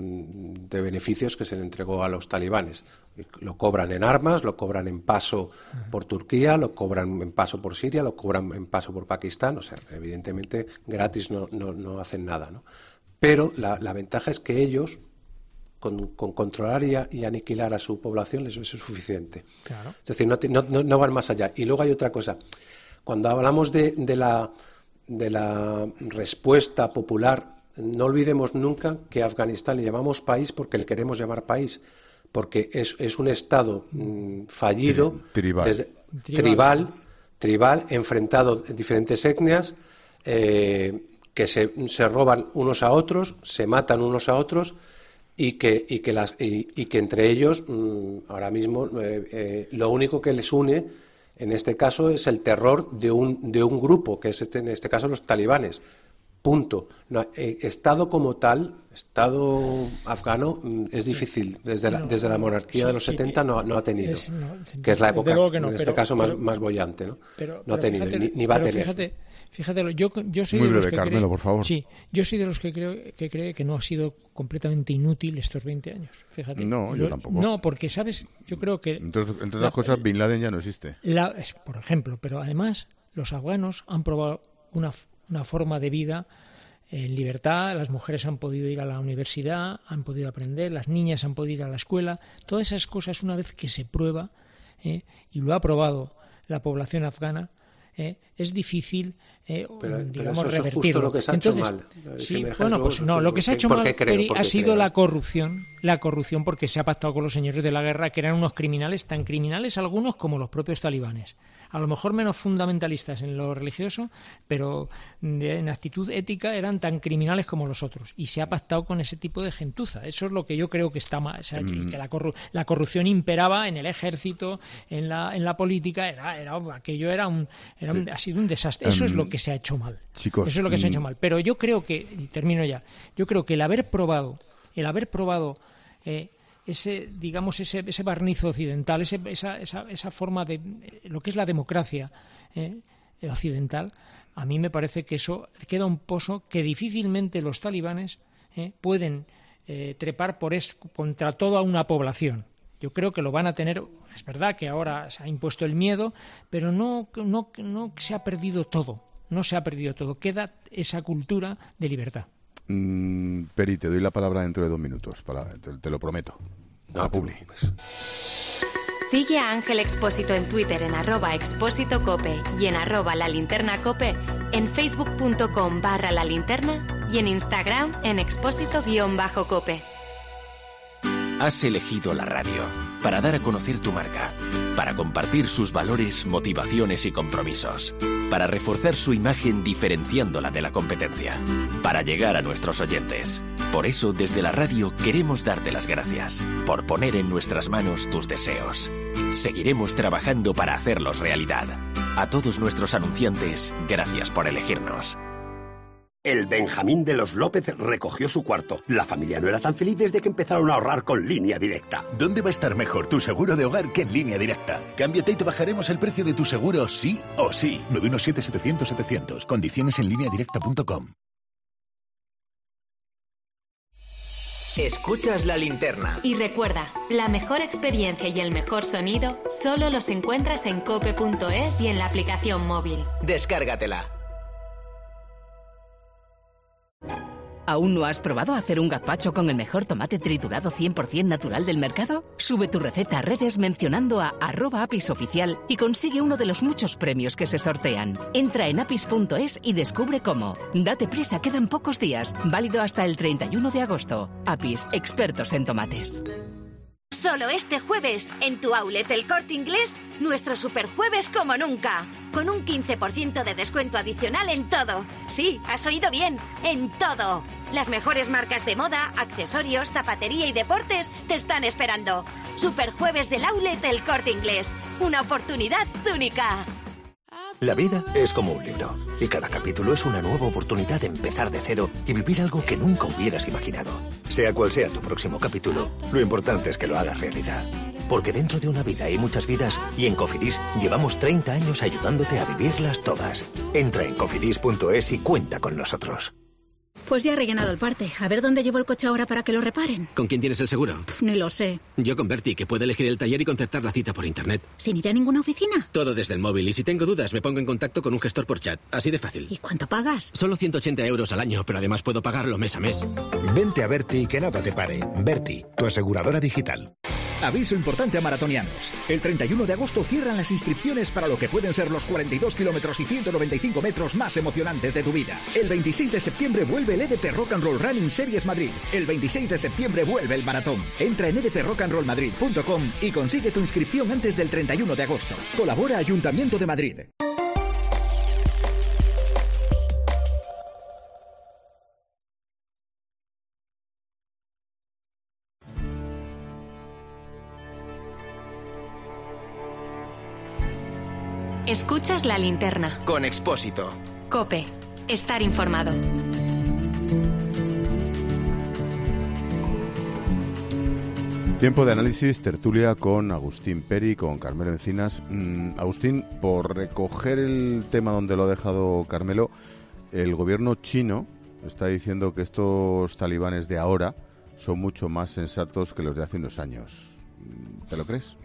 de beneficios que se le entregó a los talibanes. Lo cobran en armas, lo cobran en paso por Turquía, lo cobran en paso por Siria, lo cobran en paso por Pakistán. O sea, evidentemente gratis no, no, no hacen nada, ¿no? Pero la, la ventaja es que ellos, con, con controlar y, a, y aniquilar a su población, les es suficiente. Claro. Es decir, no, no, no van más allá. Y luego hay otra cosa. Cuando hablamos de, de, la, de la respuesta popular, no olvidemos nunca que a Afganistán le llamamos país porque le queremos llamar país, porque es, es un Estado mmm, fallido, tribal. Desde, tribal, tribal, enfrentado en diferentes etnias, eh, que se, se roban unos a otros, se matan unos a otros y que, y que, las, y, y que entre ellos, mmm, ahora mismo, eh, eh, lo único que les une, en este caso, es el terror de un, de un grupo, que es este, en este caso los talibanes. Punto. No, eh, Estado como tal, Estado afgano, es difícil. Desde la, desde la monarquía sí, de los sí, setenta no, no ha tenido. Es, no, que es la época, que no, en este pero, caso, más, pero, más bollante, ¿no? Pero, no ha tenido, fíjate, ni, ni va a tener. Fíjate, fíjate yo, yo soy Muy de breve, los que Carmelo, cree, por favor. Sí, yo soy de los que creo que cree que no ha sido completamente inútil estos veinte años. Fíjate. No, lo, yo tampoco. No, porque, ¿sabes? Yo creo que... Entonces, entre otras cosas, Bin Laden ya no existe. La, por ejemplo, pero además, los afganos han probado una, una forma de vida en libertad, las mujeres han podido ir a la universidad, han podido aprender, las niñas han podido ir a la escuela. Todas esas cosas, una vez que se prueba, eh, y lo ha probado la población afgana, eh, es difícil, eh, pero, digamos, pero eso revertirlo. Es justo lo que se ha Entonces, hecho mal. Sí, bueno, pues no, lo que se ha hecho mal creo, ha sido creo. la corrupción, la corrupción porque se ha pactado con los señores de la guerra, que eran unos criminales, tan criminales algunos como los propios talibanes. A lo mejor menos fundamentalistas en lo religioso, pero de, en actitud ética eran tan criminales como los otros. Y se ha pactado con ese tipo de gentuza. Eso es lo que yo creo que está mal. O sea, mm. que la, corru la corrupción imperaba en el ejército, en la, en la política. Era, era, aquello era un, era un, sí. ha sido un desastre. Eso um, es lo que se ha hecho mal. Chicos, Eso es lo que mm. se ha hecho mal. Pero yo creo que, y termino ya, yo creo que el haber probado, el haber probado... Eh, ese digamos ese ese barniz occidental, ese, esa, esa esa forma de lo que es la democracia eh, occidental, a mí me parece que eso queda un pozo que difícilmente los talibanes eh, pueden eh, trepar por es, contra toda una población. Yo creo que lo van a tener. Es verdad que ahora se ha impuesto el miedo, pero no no no se ha perdido todo, no se ha perdido todo. Queda esa cultura de libertad. Mm, Peri, te doy la palabra dentro de dos minutos, para, te, te lo prometo. No, Publi. Sigue a Ángel Expósito en Twitter en arroba expósito cope y en arroba la linterna cope, en facebook.com barra la linterna y en Instagram en expósito guión bajo cope. Has elegido la radio para dar a conocer tu marca, para compartir sus valores, motivaciones y compromisos, para reforzar su imagen diferenciándola de la competencia, para llegar a nuestros oyentes. Por eso, desde la radio queremos darte las gracias por poner en nuestras manos tus deseos. Seguiremos trabajando para hacerlos realidad. A todos nuestros anunciantes, gracias por elegirnos. El Benjamín de los López recogió su cuarto. La familia no era tan feliz desde que empezaron a ahorrar con Línea Directa. ¿Dónde va a estar mejor tu seguro de hogar que en Línea Directa? Cámbiate y te bajaremos el precio de tu seguro sí o sí. nueve uno siete, setecientos, setecientos. Condiciones en línea directa punto com. Escuchas La Linterna. Y recuerda, la mejor experiencia y el mejor sonido solo los encuentras en cope punto es y en la aplicación móvil. Descárgatela. ¿Aún no has probado hacer un gazpacho con el mejor tomate triturado cien por cien natural del mercado? Sube tu receta a redes mencionando a arroba apisoficial y consigue uno de los muchos premios que se sortean. Entra en apis punto es y descubre cómo. Date prisa, quedan pocos días. Válido hasta el treinta y uno de agosto. Apis, expertos en tomates. Solo este jueves, en tu outlet El Corte Inglés, nuestro superjueves como nunca. Con un quince por ciento de descuento adicional en todo. Sí, has oído bien, en todo. Las mejores marcas de moda, accesorios, zapatería y deportes te están esperando. Superjueves del outlet El Corte Inglés. Una oportunidad única. La vida es como un libro, y cada capítulo es una nueva oportunidad de empezar de cero y vivir algo que nunca hubieras imaginado. Sea cual sea tu próximo capítulo, lo importante es que lo hagas realidad. Porque dentro de una vida hay muchas vidas, y en Cofidis llevamos treinta años ayudándote a vivirlas todas. Entra en cofidis punto es y cuenta con nosotros. Pues ya he rellenado el parte. A ver dónde llevo el coche ahora para que lo reparen. ¿Con quién tienes el seguro? Pff, ni lo sé. Yo con Berti, que puede elegir el taller y concertar la cita por internet. ¿Sin ir a ninguna oficina? Todo desde el móvil, y si tengo dudas me pongo en contacto con un gestor por chat. Así de fácil. ¿Y cuánto pagas? Solo ciento ochenta euros al año, pero además puedo pagarlo mes a mes. Vente a Berti y que nada te pare. Berti, tu aseguradora digital. Aviso importante a maratonianos. El treinta y uno de agosto cierran las inscripciones para lo que pueden ser los cuarenta y dos kilómetros y ciento noventa y cinco metros más emocionantes de tu vida. El veintiséis de septiembre vuelve el E D T Rock and Roll Running Series Madrid. El veintiséis de septiembre vuelve el maratón. Entra en e d t rock and roll madrid punto com y consigue tu inscripción antes del treinta y uno de agosto. Colabora Ayuntamiento de Madrid. Escuchas La Linterna. Con Expósito. COPE. Estar informado. Tiempo de análisis, tertulia con Agustín Peri, con Carmelo Encinas. Mm, Agustín, por recoger el tema donde lo ha dejado Carmelo, el gobierno chino está diciendo que estos talibanes de ahora son mucho más sensatos que los de hace unos años. ¿Te lo crees?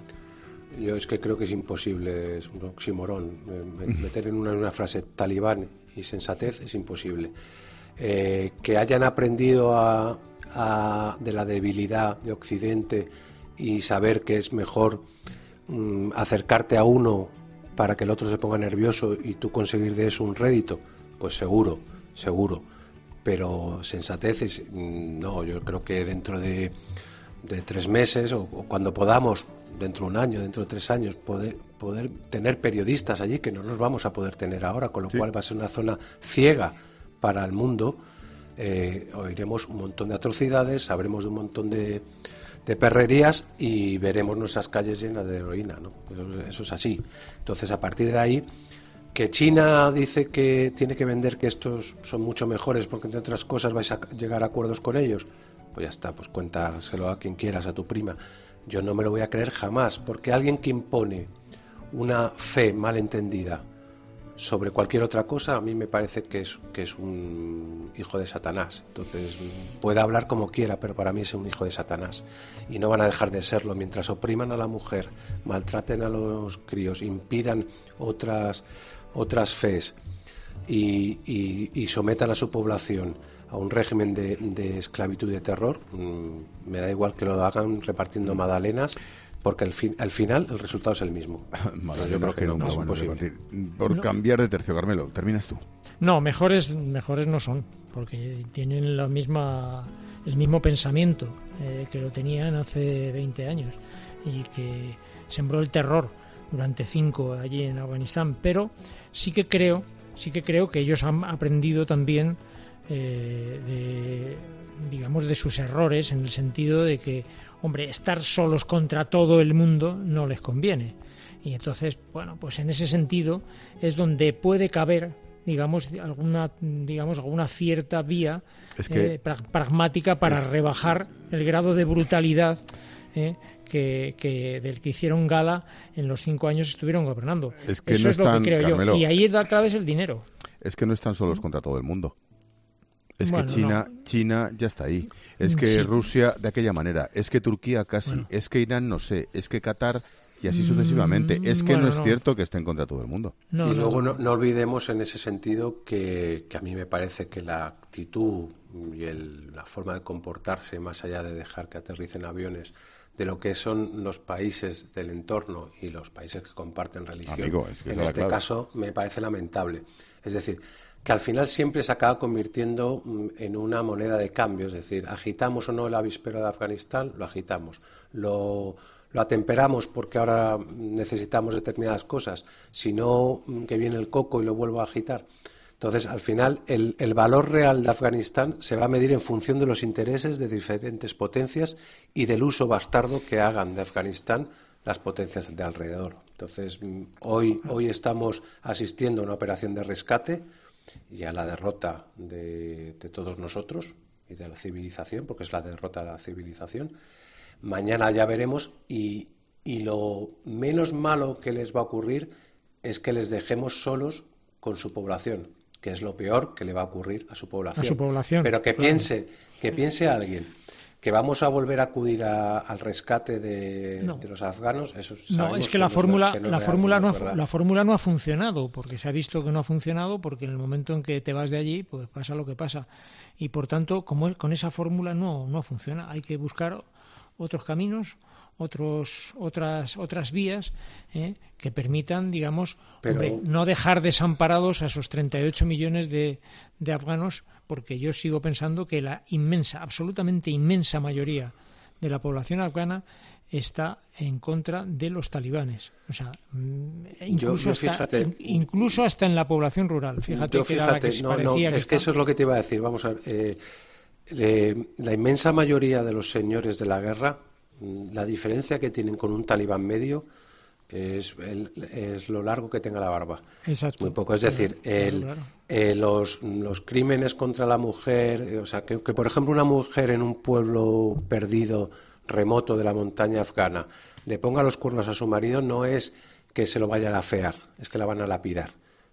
Yo es que creo que es imposible, es un oxímoron. Meter en una, una frase talibán y sensatez es imposible. Eh, que hayan aprendido a, a, de la debilidad de Occidente y saber que es mejor mm, acercarte a uno para que el otro se ponga nervioso y tú conseguir de eso un rédito, pues seguro, seguro. Pero sensatez es, no, yo creo que dentro de, de tres meses o, o cuando podamos, dentro de un año, dentro de tres años, poder, poder tener periodistas allí, que no los vamos a poder tener ahora, con lo sí. cual va a ser una zona ciega para el mundo. Eh, oiremos un montón de atrocidades, sabremos de un montón de, de perrerías y veremos nuestras calles llenas de heroína, ¿no? Eso, eso es así. Entonces, a partir de ahí, que China dice que tiene que vender que estos son mucho mejores porque, entre otras cosas, vais a llegar a acuerdos con ellos, pues ya está, pues cuéntaselo a quien quieras, a tu prima. Yo no me lo voy a creer jamás, porque alguien que impone una fe malentendida sobre cualquier otra cosa, a mí me parece que es, que es un hijo de Satanás. Entonces, puede hablar como quiera, pero para mí es un hijo de Satanás. Y no van a dejar de serlo. Mientras opriman a la mujer, maltraten a los críos, impidan otras, otras fes y, y, y sometan a su población a un régimen de, de esclavitud y de terror, mmm, me da igual que lo hagan repartiendo magdalenas, porque al, fin, al final el resultado es el mismo. Yo creo que no, no es imposible. Por no. cambiar de tercio, Carmelo, terminas tú. No, mejores, mejores no son, porque tienen la misma, el mismo pensamiento eh, que lo tenían hace veinte años y que sembró el terror durante cinco allí en Afganistán. Pero sí que creo, sí que creo que ellos han aprendido también Eh, de, digamos, de sus errores, en el sentido de que, hombre, estar solos contra todo el mundo no les conviene. Y entonces, bueno, pues en ese sentido es donde puede caber, digamos, alguna, digamos, alguna cierta vía es que eh, pra- pragmática para es... rebajar el grado de brutalidad eh, que, que del que hicieron gala en los cinco años estuvieron gobernando. Es que Eso no es están, lo que creo Carmelo, yo. Y ahí la clave es el dinero. Es que no están solos contra todo el mundo. Es bueno, que China, no. China ya está ahí. Es que sí. Rusia de aquella manera. Es que Turquía casi. Bueno. Es que Irán no sé. Es que Qatar y así sucesivamente. Es que bueno, no es no. cierto que estén contra todo el mundo. No, y no, luego no, no olvidemos en ese sentido que, que a mí me parece que la actitud y el, la forma de comportarse, más allá de dejar que aterricen aviones, de lo que son los países del entorno y los países que comparten religión, Amigo, es que en este caso me parece lamentable. Es decir, que al final siempre se acaba convirtiendo en una moneda de cambio, es decir, agitamos o no el avispero de Afganistán, lo agitamos, lo, lo atemperamos porque ahora necesitamos determinadas cosas, si no, que viene el coco y lo vuelvo a agitar. Entonces, al final, el, el valor real de Afganistán se va a medir en función de los intereses de diferentes potencias y del uso bastardo que hagan de Afganistán las potencias de alrededor. Entonces, hoy, hoy estamos asistiendo a una operación de rescate y a la derrota de, de todos nosotros y de la civilización, porque es la derrota de la civilización. Mañana ya veremos y, y lo menos malo que les va a ocurrir es que les dejemos solos con su población, que es lo peor que le va a ocurrir a su población. A su población. Pero que claro. piense, que piense alguien que vamos a volver a acudir a, al rescate de, no. de los afganos, eso no, es que, que la no fórmula que no la es fórmula real, no, no ha, la fórmula no ha funcionado, porque se ha visto que no ha funcionado, porque en el momento en que te vas de allí, pues pasa lo que pasa. Y por tanto, como con esa fórmula no no funciona, hay que buscar otros caminos, otros otras otras vías ¿eh? que permitan, digamos, Pero... hombre, no dejar desamparados a esos treinta y ocho millones de, de afganos, porque yo sigo pensando que la inmensa, absolutamente inmensa mayoría de la población afgana está en contra de los talibanes, o sea, incluso yo, yo hasta fíjate, in, incluso hasta en la población rural. Fíjate yo, que fíjate, era la que se no, parecía no, que es está... que eso es lo que te iba a decir. Vamos a ver, eh, eh, la inmensa mayoría de los señores de la guerra, la diferencia que tienen con un talibán medio es, el, es lo largo que tenga la barba. Exacto. Muy poco. Es decir, claro, el, claro. Eh, los, los crímenes contra la mujer, eh, o sea, que, que por ejemplo una mujer en un pueblo perdido, remoto de la montaña afgana, le ponga los cuernos a su marido, no es que se lo vayan a afear, es que la van a lapidar.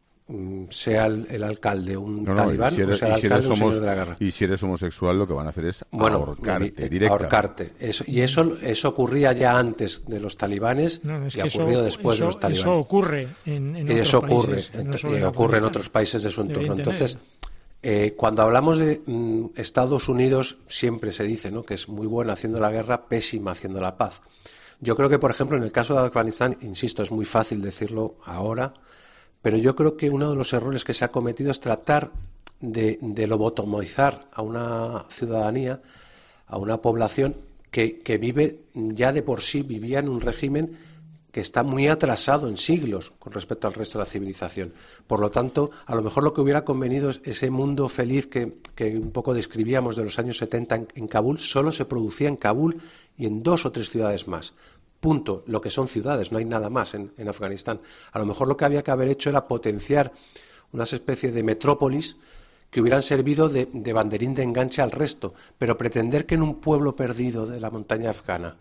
Sea el, el alcalde un no, no, talibán si eres, o sea el si alcalde un somos, señor de la guerra. Y si eres homosexual, lo que van a hacer es bueno, ahorcarte eh, directamente. Ahorcarte. Eso, y eso, eso ocurría ya antes de los talibanes no, no, es y ha que ocurrido eso, después eso, de los talibanes. Eso ocurre en, en y otros eso ocurre, países. en, no y ocurre en otros países de su entorno. Entonces, eh, cuando hablamos de mm, Estados Unidos, siempre se dice, ¿no?, que es muy buena haciendo la guerra, pésima haciendo la paz. Yo creo que, por ejemplo, en el caso de Afganistán, insisto, es muy fácil decirlo ahora, pero yo creo que uno de los errores que se ha cometido es tratar de, de lobotomizar a una ciudadanía, a una población que, que vive ya de por sí, vivía en un régimen que está muy atrasado en siglos con respecto al resto de la civilización. Por lo tanto, a lo mejor lo que hubiera convenido es ese mundo feliz que, que un poco describíamos de los años setenta en, en Kabul, solo se producía en Kabul y en dos o tres ciudades más. Punto. Lo que son ciudades, no hay nada más en, en Afganistán. A lo mejor lo que había que haber hecho era potenciar unas especies de metrópolis que hubieran servido de, de banderín de enganche al resto, pero pretender que en un pueblo perdido de la montaña afgana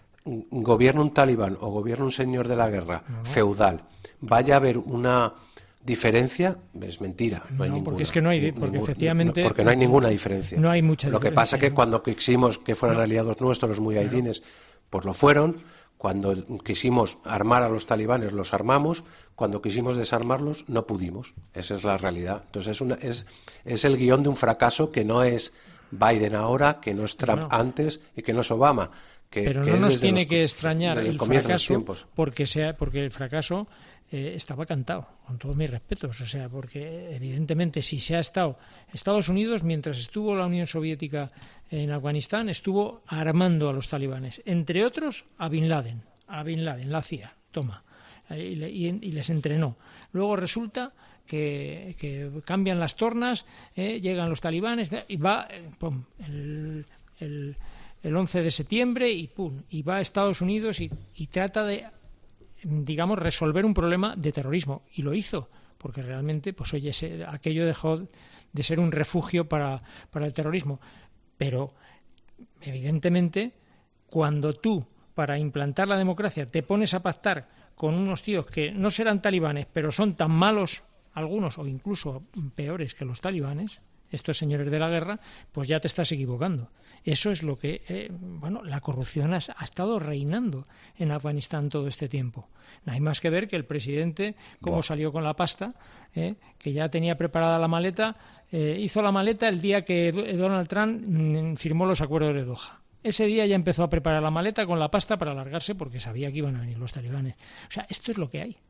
gobierna un talibán o gobierna un señor de la guerra no. feudal, vaya a haber una diferencia, es mentira, no, no hay ninguna. Porque es que no hay, porque ningún, efectivamente no, porque no hay ninguna diferencia. No hay mucha Lo diferencia. que pasa es que cuando quisimos que fueran no. aliados nuestros los mujahidines, claro. pues lo fueron. Cuando quisimos armar a los talibanes, los armamos. Cuando quisimos desarmarlos, no pudimos. Esa es la realidad. Entonces, es, una, es, es el guión de un fracaso que no es Biden ahora, que no es Trump no. antes y que no es Obama. Que, Pero que no es nos tiene los, que extrañar el fracaso porque, sea, porque el fracaso eh, estaba cantado, con todos mis respetos. O sea, porque evidentemente si se ha estado... Estados Unidos, mientras estuvo la Unión Soviética en Afganistán, estuvo armando a los talibanes, entre otros a Bin Laden, a Bin Laden, la C I A, toma, y, le, y, y les entrenó. Luego resulta que, que cambian las tornas, eh, llegan los talibanes y va eh, pum, el, el, el once de septiembre y pum, y va a Estados Unidos y, y trata de, digamos, resolver un problema de terrorismo, y lo hizo, porque realmente, pues oye, se, aquello dejó de ser un refugio para, para el terrorismo. Pero, evidentemente, cuando tú, para implantar la democracia, te pones a pactar con unos tíos que no serán talibanes, pero son tan malos algunos, o incluso peores que los talibanes, estos señores de la guerra, pues ya te estás equivocando. Eso es lo que, eh, bueno, la corrupción ha, ha estado reinando en Afganistán todo este tiempo. No hay más que ver que el presidente, cómo wow. salió con la pasta, eh, que ya tenía preparada la maleta, eh, hizo la maleta el día que Donald Trump mm, firmó los acuerdos de Doha. Ese día ya empezó a preparar la maleta con la pasta para alargarse porque sabía que iban a venir los talibanes. O sea, esto es lo que hay.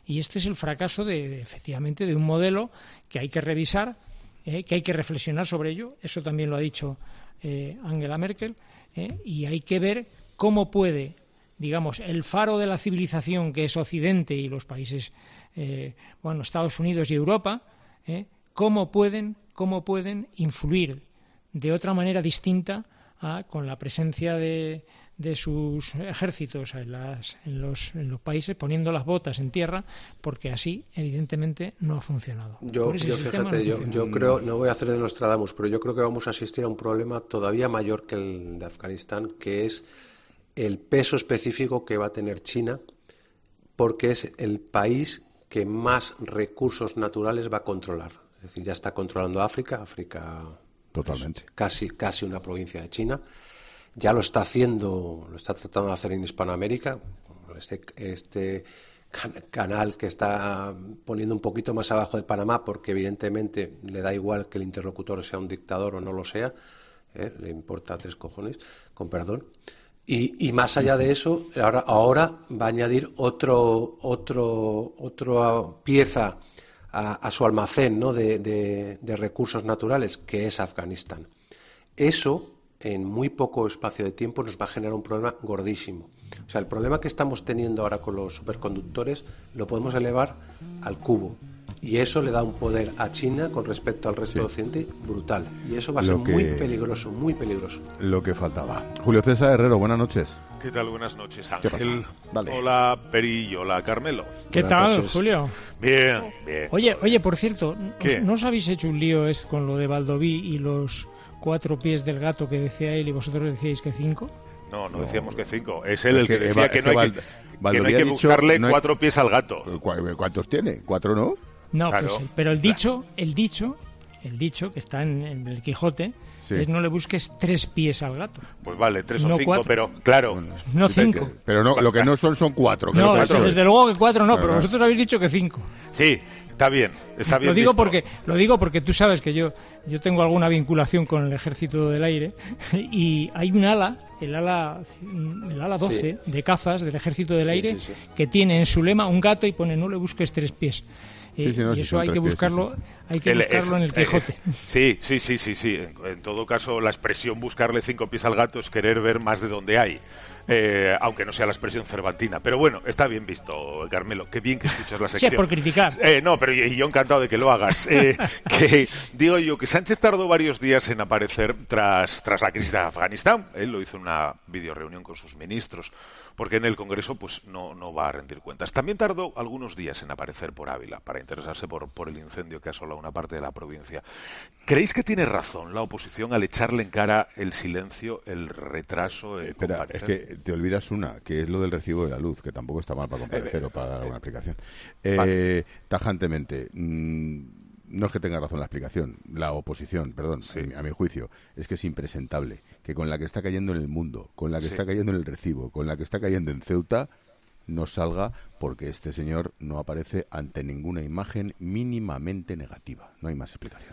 Y este es el fracaso, de, de efectivamente, de un modelo que hay que revisar, eh, que hay que reflexionar sobre ello. Eso también lo ha dicho eh, Angela Merkel. Eh, y hay que ver cómo puede, digamos, el faro de la civilización, que es Occidente y los países, eh, bueno, Estados Unidos y Europa, eh, cómo pueden, cómo pueden influir de otra manera distinta a, con la presencia de, de sus ejércitos en, las, en, los, en los países, poniendo las botas en tierra, porque así, evidentemente, no ha funcionado. Yo, yo fíjate, no yo, yo creo, no voy a hacer de Nostradamus, pero yo creo que vamos a asistir a un problema todavía mayor que el de Afganistán, que es el peso específico que va a tener China, porque es el país que más recursos naturales va a controlar. Es decir, ya está controlando África, África totalmente, casi, casi una provincia de China. Ya lo está haciendo, lo está tratando de hacer en Hispanoamérica, este, este can, canal que está poniendo un poquito más abajo de Panamá, porque evidentemente le da igual que el interlocutor sea un dictador o no lo sea, ¿eh? Le importa tres cojones, con perdón. Y, y más allá de eso, ahora, ahora va a añadir otro, otro, otra pieza a, a su almacén, ¿no?, de, de, de recursos naturales, que es Afganistán. Eso, en muy poco espacio de tiempo, nos va a generar un problema gordísimo. O sea, el problema que estamos teniendo ahora con los superconductores lo podemos elevar al cubo. Y eso le da un poder a China con respecto al resto sí. de Occidente brutal. Y eso va a ser que, muy peligroso, muy peligroso. Lo que faltaba. Julio César Herrero, buenas noches. ¿Qué tal? Buenas noches, Ángel. Hola, Peri, hola, Carmelo. ¿Qué buenas tal, noches. Julio? Bien, bien. Oye, oye, por cierto, ¿Qué? ¿no os habéis hecho un lío es con lo de Baldoví y los cuatro pies del gato que decía él y vosotros decíais que cinco? No, no, no decíamos que cinco. Es él el que, que decía Eva, que, no que, hay que, que, no hay que buscarle no hay... cuatro pies al gato. ¿Cuántos tiene? ¿Cuatro no? No, claro. pues, pero el dicho, el dicho, el dicho que está en, en el Quijote, sí. es no le busques tres pies al gato. Pues vale, tres no o cinco, cuatro. pero claro. Bueno, no cinco. Que, pero no, lo que no son son cuatro. No, cuatro desde luego que cuatro no, claro, pero vosotros habéis dicho que cinco. Sí, está bien, está bien Lo digo visto. porque lo digo porque tú sabes que yo yo tengo alguna vinculación con el Ejército del Aire y hay un ala, el ala el ala doce sí. de cazas del Ejército del sí, Aire sí, sí. que tiene en su lema un gato y pone no le busques tres pies. Eh, sí, sí, no, y eso hay que buscarlo, pies, sí, sí. hay que el, buscarlo es, en el Quijote. Es, sí, sí, sí, sí, sí. En, en todo caso, la expresión buscarle cinco pies al gato es querer ver más de donde hay. Eh, aunque no sea la expresión cervantina. Pero bueno, está bien visto, Carmelo. Qué bien que escuchas la sección. Sí, por criticar. Eh, no, pero y yo encantado de que lo hagas. Eh, que digo yo que Sánchez tardó varios días en aparecer tras, tras la crisis de Afganistán. Él lo hizo en una videoreunión con sus ministros, porque en el Congreso pues no, no va a rendir cuentas. También tardó algunos días en aparecer por Ávila, para interesarse por, por el incendio que asola una parte de la provincia. ¿Creéis que tiene razón la oposición al echarle en cara el silencio, el retraso? El Espera, comparecer? Es que te olvidas una, que es lo del recibo de la luz, que tampoco está mal para comparecer eh, o para dar alguna explicación. Eh, vale. Tajantemente, mmm, no es que tenga razón la explicación, la oposición, perdón, sí. a, a mi juicio, es que es impresentable que con la que está cayendo en el mundo, con la que sí. está cayendo en el Recibo, con la que está cayendo en Ceuta, no salga porque este señor no aparece ante ninguna imagen mínimamente negativa. No hay más explicación.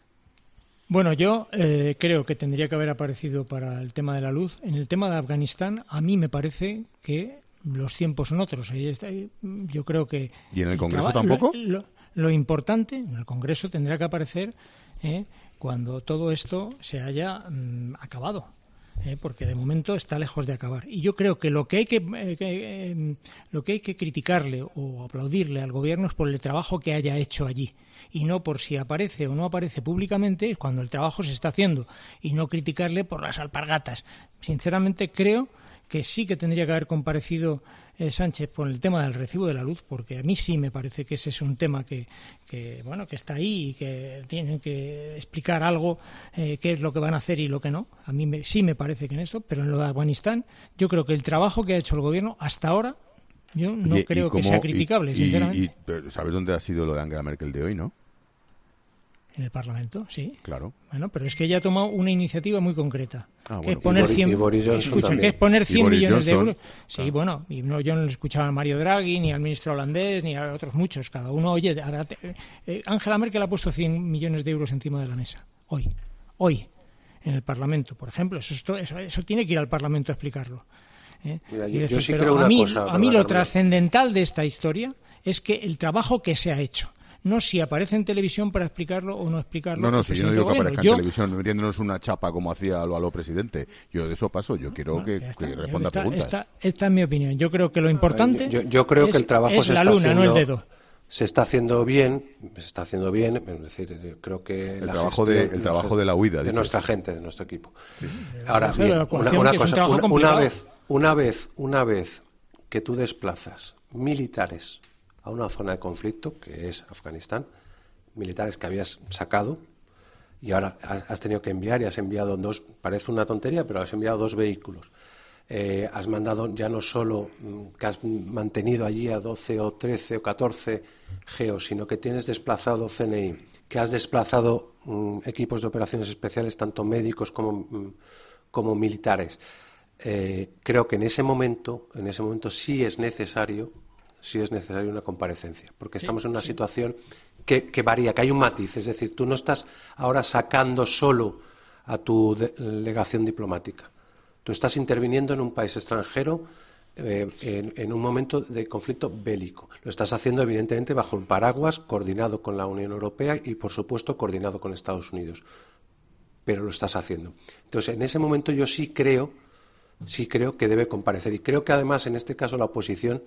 Bueno, yo eh, creo que tendría que haber aparecido para el tema de la luz. En el tema de Afganistán, a mí me parece que los tiempos son otros. Ahí está, yo creo que... ¿Y en el Congreso tampoco? Lo, lo, lo importante, en el Congreso tendrá que aparecer eh, cuando todo esto se haya mm, acabado. Eh, porque de momento está lejos de acabar. Y yo creo que lo que hay que, eh, que eh, lo que hay que criticarle o aplaudirle al gobierno es por el trabajo que haya hecho allí, y no por si aparece o no aparece públicamente cuando el trabajo se está haciendo, y no criticarle por las alpargatas. Sinceramente creo que sí que tendría que haber comparecido eh, Sánchez por el tema del recibo de la luz, porque a mí sí me parece que ese es un tema que, que bueno, que está ahí y que tienen que explicar algo, eh, qué es lo que van a hacer y lo que no. A mí me, sí me parece que en eso, pero en lo de Afganistán yo creo que el trabajo que ha hecho el gobierno hasta ahora yo no y, creo y cómo, que sea criticable, y, sinceramente. Y, y, pero ¿sabes dónde ha sido lo de Angela Merkel de hoy, no? En el Parlamento, sí. Claro. Bueno, pero es que ella ha tomado una iniciativa muy concreta. Ah, que bueno. es poner y cien, y Boris escuchan, que es poner cien millones Johnson, de euros. Sí, claro. Bueno, y no, yo no lo escuchaba a Mario Draghi, ni al ministro holandés, ni a otros muchos. Cada uno, oye, eh, Angela Merkel ha puesto cien millones de euros encima de la mesa. Hoy. Hoy. En el Parlamento, por ejemplo. Eso, esto, eso, eso tiene que ir al Parlamento a explicarlo. ¿eh? Mira, Y yo, decir, yo sí pero creo una a mí, cosa. a mí lo Carmen. trascendental de esta historia es que el trabajo que se ha hecho, no si aparece en televisión para explicarlo o no explicarlo. No, no, el si yo no presidente digo que del aparezca gobierno. en televisión metiéndonos una chapa como hacía lo a lo presidente. Yo de eso paso, yo quiero que, está, que responda esta, a preguntas. Esta, esta es mi opinión. Yo creo que lo importante Yo, yo creo es, que el trabajo es se la está luna, haciendo, no el dedo. Se está haciendo bien, se está haciendo bien, es decir, yo creo que El la trabajo gestión, de- el trabajo de la huida, de dices. nuestra gente, de nuestro equipo. Ahora Sí, de bien, la una, coacción, una que es un cosa, trabajo una, una complicado. vez, una vez, una vez que tú desplazas militares a una zona de conflicto, que es Afganistán, militares que habías sacado y ahora has has tenido que enviar y has enviado dos, parece una tontería, pero has enviado dos vehículos. Eh, has mandado ya no solo mm, que has mantenido allí a doce o trece o catorce geos, sino que tienes desplazado C N I, que has desplazado mm, equipos de operaciones especiales, tanto médicos como, mm, como militares. Eh, creo que en ese momento, en ese momento sí es necesario, sí es necesario una comparecencia, porque estamos en una sí. situación que, que varía, que hay un matiz, es decir, tú no estás ahora sacando solo a tu de- delegación diplomática. Tú estás interviniendo en un país extranjero eh, en, en un momento de conflicto bélico. Lo estás haciendo, evidentemente, bajo el paraguas, coordinado con la Unión Europea y, por supuesto, coordinado con Estados Unidos. Pero lo estás haciendo. Entonces, en ese momento yo sí creo, sí creo que debe comparecer. Y creo que, además, en este caso, la oposición,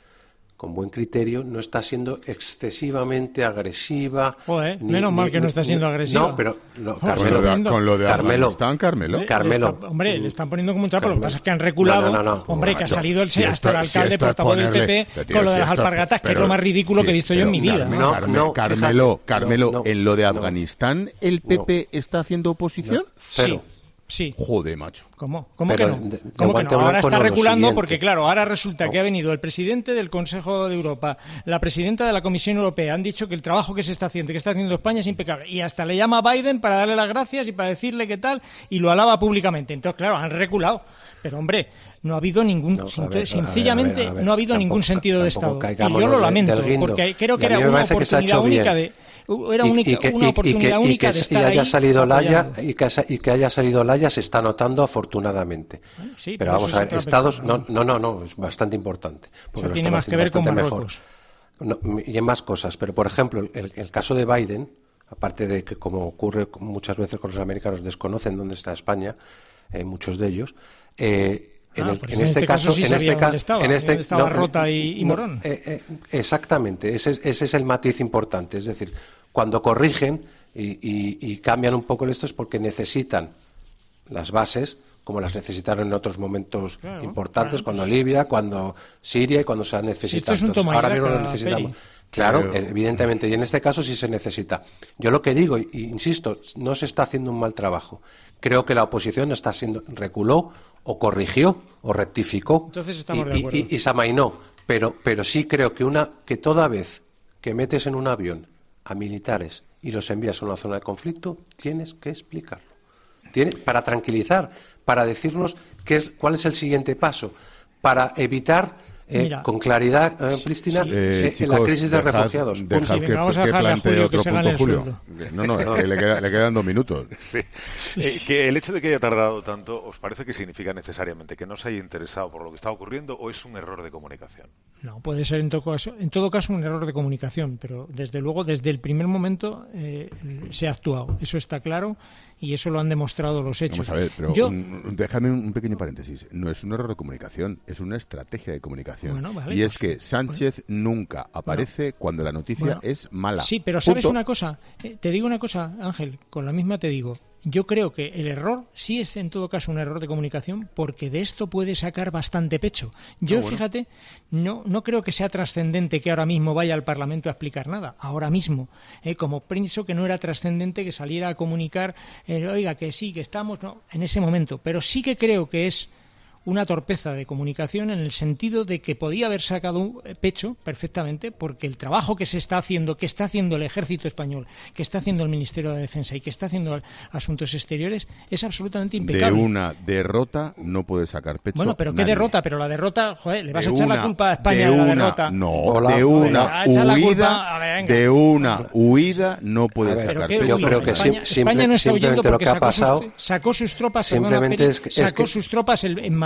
con buen criterio, no está siendo excesivamente agresiva. Joder, ni- menos mal ni- que no ni- está siendo ni- agresiva. No, pero no, Joder, Carmelo, está poniendo- Con lo de Carmelo, Afganistán, Carmelo. Le- Carmelo. le está- hombre, le están poniendo como un trapo. Lo que Carmelo. pasa es que han reculado. No, no, no, no. Hombre, que ha No, salido el, si hasta esto- el si alcalde esto es portavoz del ponerle- P P pero, tío, con lo de si las esto- alpargatas, que es pero- lo más ridículo sí, que he visto yo en mi pero, vida. Carme- No, Carme- no, Carmelo, fíjate, Carmelo, no, no, en lo de no. Afganistán, ¿el P P está haciendo oposición? Cero. Sí. Joder, macho. ¿Cómo? ¿Cómo Pero que no? de- de ¿Cómo que guante no? Ahora blanco está no, lo reculando siguiente. porque, claro, ahora resulta No. que ha venido el presidente del Consejo de Europa, la presidenta de la Comisión Europea, han dicho que el trabajo que se está haciendo, que está haciendo España es impecable. Y hasta le llama a Biden para darle las gracias y para decirle qué tal, y lo alaba públicamente. Entonces, claro, han reculado. Pero, hombre, no ha habido ningún... No, a sin- ver, a ver, sencillamente, a ver, a ver, no ha habido tampoco- ningún sentido de tampoco Estado. Y yo caigámonos lo de- lamento, del guindo. porque creo que Y a era mí me una parece que se ha oportunidad hecho única bien. de... Era Y- única, y que- una y- y oportunidad que- y única que de si estar haya ahí salido Laya apoyando. y que, y que haya salido Laya se está notando afortunadamente. sí, pero pero vamos eso a es ver, otra Estados persona. no, no, no, no, es bastante importante. Porque Eso lo tiene están más que haciendo ver con bastante mejor. Marruecos. No, y en más cosas, pero por ejemplo, el, el caso de Biden, aparte de que, como ocurre muchas veces con los americanos, desconocen dónde está España, eh, muchos de ellos. Eh, en, Ah, el- pues en este caso, sí en sabía este dónde caso, estaba, en este dónde estaba no, Rota y, y no, Morón. eh, eh, exactamente, ese, es- ese es el matiz importante. Es decir, cuando corrigen y, y- y cambian un poco esto es porque necesitan las bases, como las necesitaron en otros momentos Claro, importantes, claro, cuando pues- Libia, cuando Siria y cuando se ha Si necesitado. esto es un Entonces, toma y ahora mismo lo daca, necesitamos. Peri. Claro, Pero- eh, evidentemente, y en este caso sí se necesita. Yo lo que digo, y, y insisto, no se está haciendo un mal trabajo. Creo que la oposición está siendo, reculó o corrigió o rectificó Entonces estamos y, de y- acuerdo. y- y se amainó. Pero, pero sí creo que una que toda vez que metes en un avión a militares y los envías a una zona de conflicto, tienes que explicarlo. Tiene, para tranquilizar, para decirnos qué es, cuál es el siguiente paso, para evitar eh, Mira. con claridad, eh, Pristina, Eh, eh, chicos, la crisis de dejad- refugiados. dejad Punto. Sí, que, venga, vamos a que dejarle a plantee Julio que otro se gane punto, el Julio. sueldo. Que- No, no, es que le, queda- le quedan dos minutos. Sí. Eh, que el hecho de que haya tardado tanto, ¿os parece que significa necesariamente que no se haya interesado por lo que está ocurriendo o es un error de comunicación? No, puede ser en todo caso, en todo caso un error de comunicación, pero desde luego desde el primer momento eh, se ha actuado. Eso está claro y eso lo han demostrado los hechos. Vamos a ver, pero Yo, un- un- déjame un pequeño paréntesis. No es un error de comunicación, es una estrategia de comunicación. Bueno, vale, y es pues- que Sánchez nunca aparece cuando la noticia Bueno, es mala. Sí, pero ¿sabes Punto. una cosa? Eh, te digo una cosa, Ángel, con la misma te digo. Yo creo que el error sí es en todo caso un error de comunicación porque de esto puede sacar bastante pecho. Yo, Ah, bueno. fíjate, no, no creo que sea trascendente que ahora mismo vaya al Parlamento a explicar nada. Ahora mismo. Eh, como pienso que no era trascendente que saliera a comunicar, eh, oiga, que sí, que estamos, no, en ese momento. Pero sí que creo que es una torpeza de comunicación en el sentido de que podía haber sacado un pecho perfectamente porque el trabajo que se está haciendo, que está haciendo el Ejército Español, que está haciendo el Ministerio de Defensa y que está haciendo Asuntos Exteriores es absolutamente De impecable. una derrota no puede sacar pecho. Bueno, pero qué nadie. derrota, pero la derrota, joder, le vas De a echar una- la culpa a España de de, la una- derrota. No, Hola, de hola. una Venga, echa la huida, culpa, a ver, venga. de una huida no puede A ver, sacar Pero qué pecho. Yo huida, creo que España, sim- simple- España no está huyendo simplemente lo porque que ha sacó, pasado- sus, sacó sus tropas, perdona, simplemente Peri, es que- es sacó que- sus tropas el- en mayo.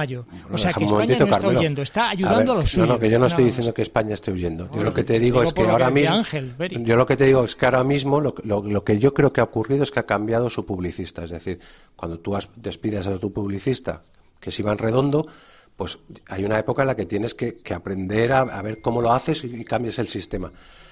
mayo. Bueno, o sea que un España no está Carmelo. huyendo, está ayudando a, ver, a los suyos. No, no, que yo no estoy no, diciendo que España esté huyendo. Yo bueno, lo que te digo, digo es que lo ahora que mismo... Ángel, yo lo que te digo es que ahora mismo lo, lo, lo que yo creo que ha ocurrido es que ha cambiado su publicista. Es decir, cuando tú has, despides a tu publicista, que es Iván Redondo, pues hay una época en la que tienes que, que aprender a, a ver cómo lo haces y, y cambies el sistema.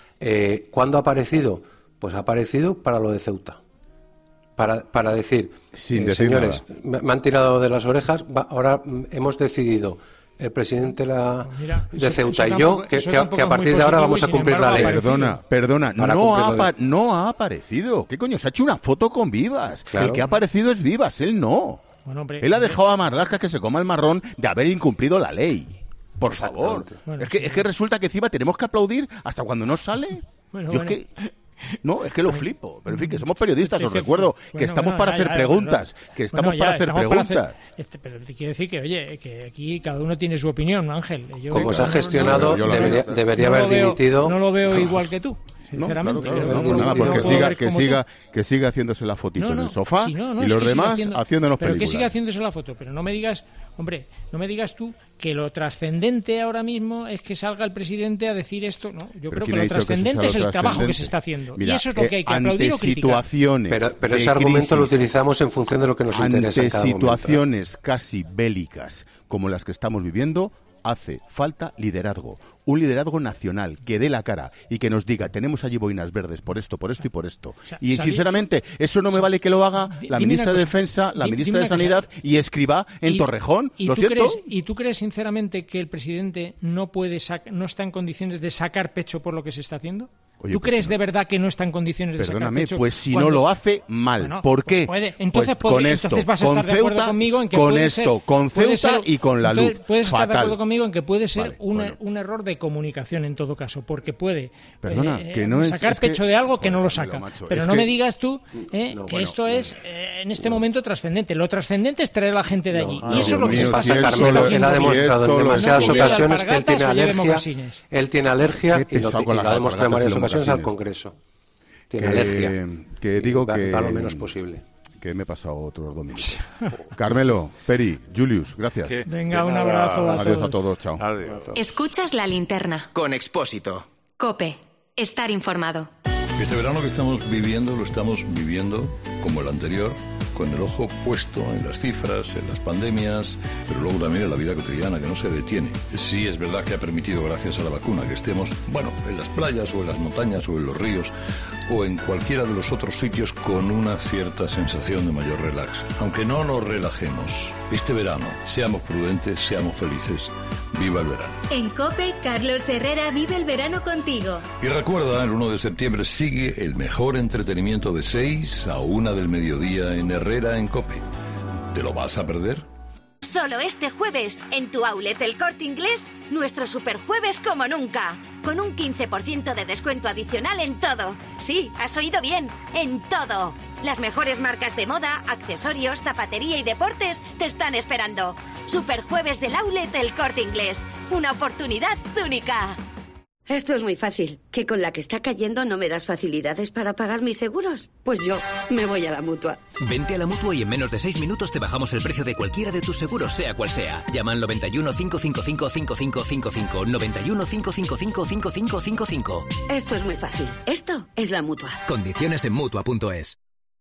Eh, ¿Cuándo ha aparecido? Pues ha aparecido para lo de Ceuta. Para, para decir, Sin eh, decir señores, nada. me, me han tirado de las orejas, va, ahora mm, hemos decidido, el presidente de, la, pues mira, de eso, Ceuta eso y yo, tampoco, que, que, que a partir de ahora vamos a cumplir la ley. Perdona, perdona, no ha, apa- no ha aparecido. ¿Qué coño? Se ha hecho una foto con Vivas. Claro. El que ha aparecido es Vivas, él no. Bueno, hombre, él ha dejado a Marlaska que se coma el marrón de haber incumplido la ley. Por favor. Bueno, es, que, sí. es que resulta que encima tenemos que aplaudir hasta cuando no sale. Bueno, yo bueno. es que... No, es que lo flipo. Pero en fin, que somos periodistas, sí, os que, recuerdo bueno, que estamos bueno, para ya, hacer ya, preguntas. bueno, Que estamos bueno, ya, para hacer estamos preguntas. Para hacer, este, pero te quiero decir que, oye, que aquí cada uno tiene su opinión, Ángel. Yo Como se ha no, gestionado, no, no, debería, no, debería no haber veo, dimitido. No lo veo igual que tú. Sinceramente, no, claro, claro, no, no, no, nada, porque no siga, que como siga, tú. que siga haciéndose la fotito No, no, en el sofá sí, no, no, y es los que demás haciendo, haciéndonos pero películas. que siga haciéndose la foto, pero no me digas, hombre, no me digas tú que lo trascendente ahora mismo es que salga el presidente a decir esto, no, yo Pero creo que lo trascendente que es el trabajo que se trascendente? está haciendo. Mira, y eso es lo que hay que eh, aplaudir ante o criticar. situaciones Pero, pero ese de argumento crisis, lo utilizamos en función de lo que nos interesa en cada ante momento. situaciones casi bélicas como las que estamos viviendo, hace falta liderazgo, un liderazgo nacional que dé la cara y que nos diga, tenemos allí boinas verdes por esto, por esto y por esto. O sea, y salí, sinceramente, eso no me vale que lo haga la ministra de Defensa, la ministra de Sanidad y Escrivá en y, Torrejón, y ¿lo tú cierto? Crees, ¿Y tú crees sinceramente que el presidente no puede sac- no está en condiciones de sacar pecho por lo que se está haciendo? Oye, ¿Tú pues crees si no, de verdad que no está en condiciones de Perdóname, sacar pecho? pues si cuando... no lo hace, mal. Bueno, ¿Por qué? Pues puede. Entonces, pues con puede, esto, entonces vas a con estar de acuerdo Ceuta, conmigo en que con puede esto, ser, con puede Ceuta ser, y con la entonces, luz. Puedes estar Fatal. de acuerdo conmigo en que puede ser Vale, un, bueno. un error de comunicación en todo caso, porque puede Perdona, eh, que no es- sacar es que- pecho de algo que Joder, no lo Carmelo, saca. macho, Pero es no que- me digas tú eh, No, que bueno, esto es eh, en este momento trascendente. Lo trascendente es traer a la gente de allí. No, y eso es lo que Dios se mío, está si él sacando. solo- Él ha demostrado si en esto lo- demasiadas no, que ocasiones que él alpargatas tiene o lleve alergia. mocasines. Él tiene alergia Qué y lo, pesado y con lo las ha demostrado en varias alpargatas y los ocasiones al mocasines. Congreso. Tiene que, alergia. que digo va, que va lo menos posible. Que me he pasado otros dos minutos. Carmelo, Peri, Julius, gracias. ¿Qué? Venga, De un nada. abrazo a Adiós todos. a todos, chao. Adiós. Escuchas la linterna. Con Expósito. Cope. Estar informado. Este verano que estamos viviendo lo estamos viviendo como el anterior, con el ojo puesto en las cifras, en las pandemias, pero luego también en la vida cotidiana que no se detiene. Sí es verdad que ha permitido, gracias a la vacuna, que estemos, bueno, en las playas o en las montañas o en los ríos o en cualquiera de los otros sitios con una cierta sensación de mayor relax. Aunque no nos relajemos, este verano seamos prudentes, seamos felices. ¡Viva el verano! En Cope, Carlos Herrera vive el verano contigo. Y recuerda, el uno de septiembre sigue el mejor entretenimiento de seis a una del mediodía en Herrera en Cope. ¿Te lo vas a perder? Solo este jueves, en tu outlet El Corte Inglés, nuestro superjueves como nunca. Con un quince por ciento de descuento adicional en todo. Sí, has oído bien, en todo. Las mejores marcas de moda, accesorios, zapatería y deportes te están esperando. Superjueves del outlet El Corte Inglés. Una oportunidad única. Esto es muy fácil. ¿Que con la que está cayendo no me das facilidades para pagar mis seguros? Pues yo me voy a la Mutua. Vente a la Mutua y en menos de seis minutos te bajamos el precio de cualquiera de tus seguros, sea cual sea. Llama al noventa y uno, cinco cinco cinco, cinco cinco cinco cinco, noventa y uno, cinco cinco cinco, cinco cinco cinco cinco. Esto es muy fácil. Esto es la Mutua. Condiciones en Mutua punto es.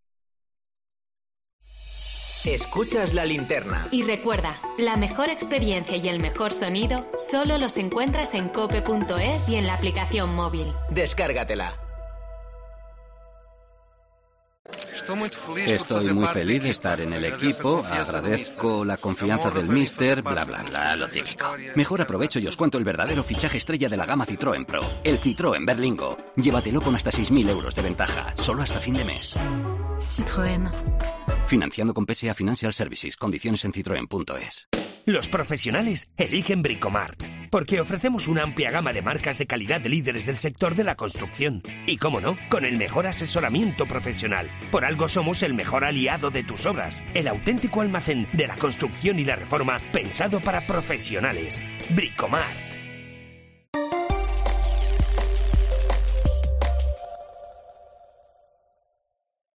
Escuchas la linterna. Y recuerda, la mejor experiencia y el mejor sonido solo los encuentras en cope punto es y en la aplicación móvil. Descárgatela. Estoy muy feliz de estar en el equipo, agradezco la confianza del míster, bla bla bla, lo típico. Mejor aprovecho y os cuento el verdadero fichaje estrella de la gama Citroën Pro, el Citroën Berlingo. Llévatelo con hasta seis mil euros de ventaja, solo hasta fin de mes. Citroën. Financiando con P S A Financial Services, condiciones en citroen punto es. Los profesionales eligen Bricomart, porque ofrecemos una amplia gama de marcas de calidad de líderes del sector de la construcción. Y cómo no, con el mejor asesoramiento profesional. Por algo somos el mejor aliado de tus obras, el auténtico almacén de la construcción y la reforma pensado para profesionales. Bricomart.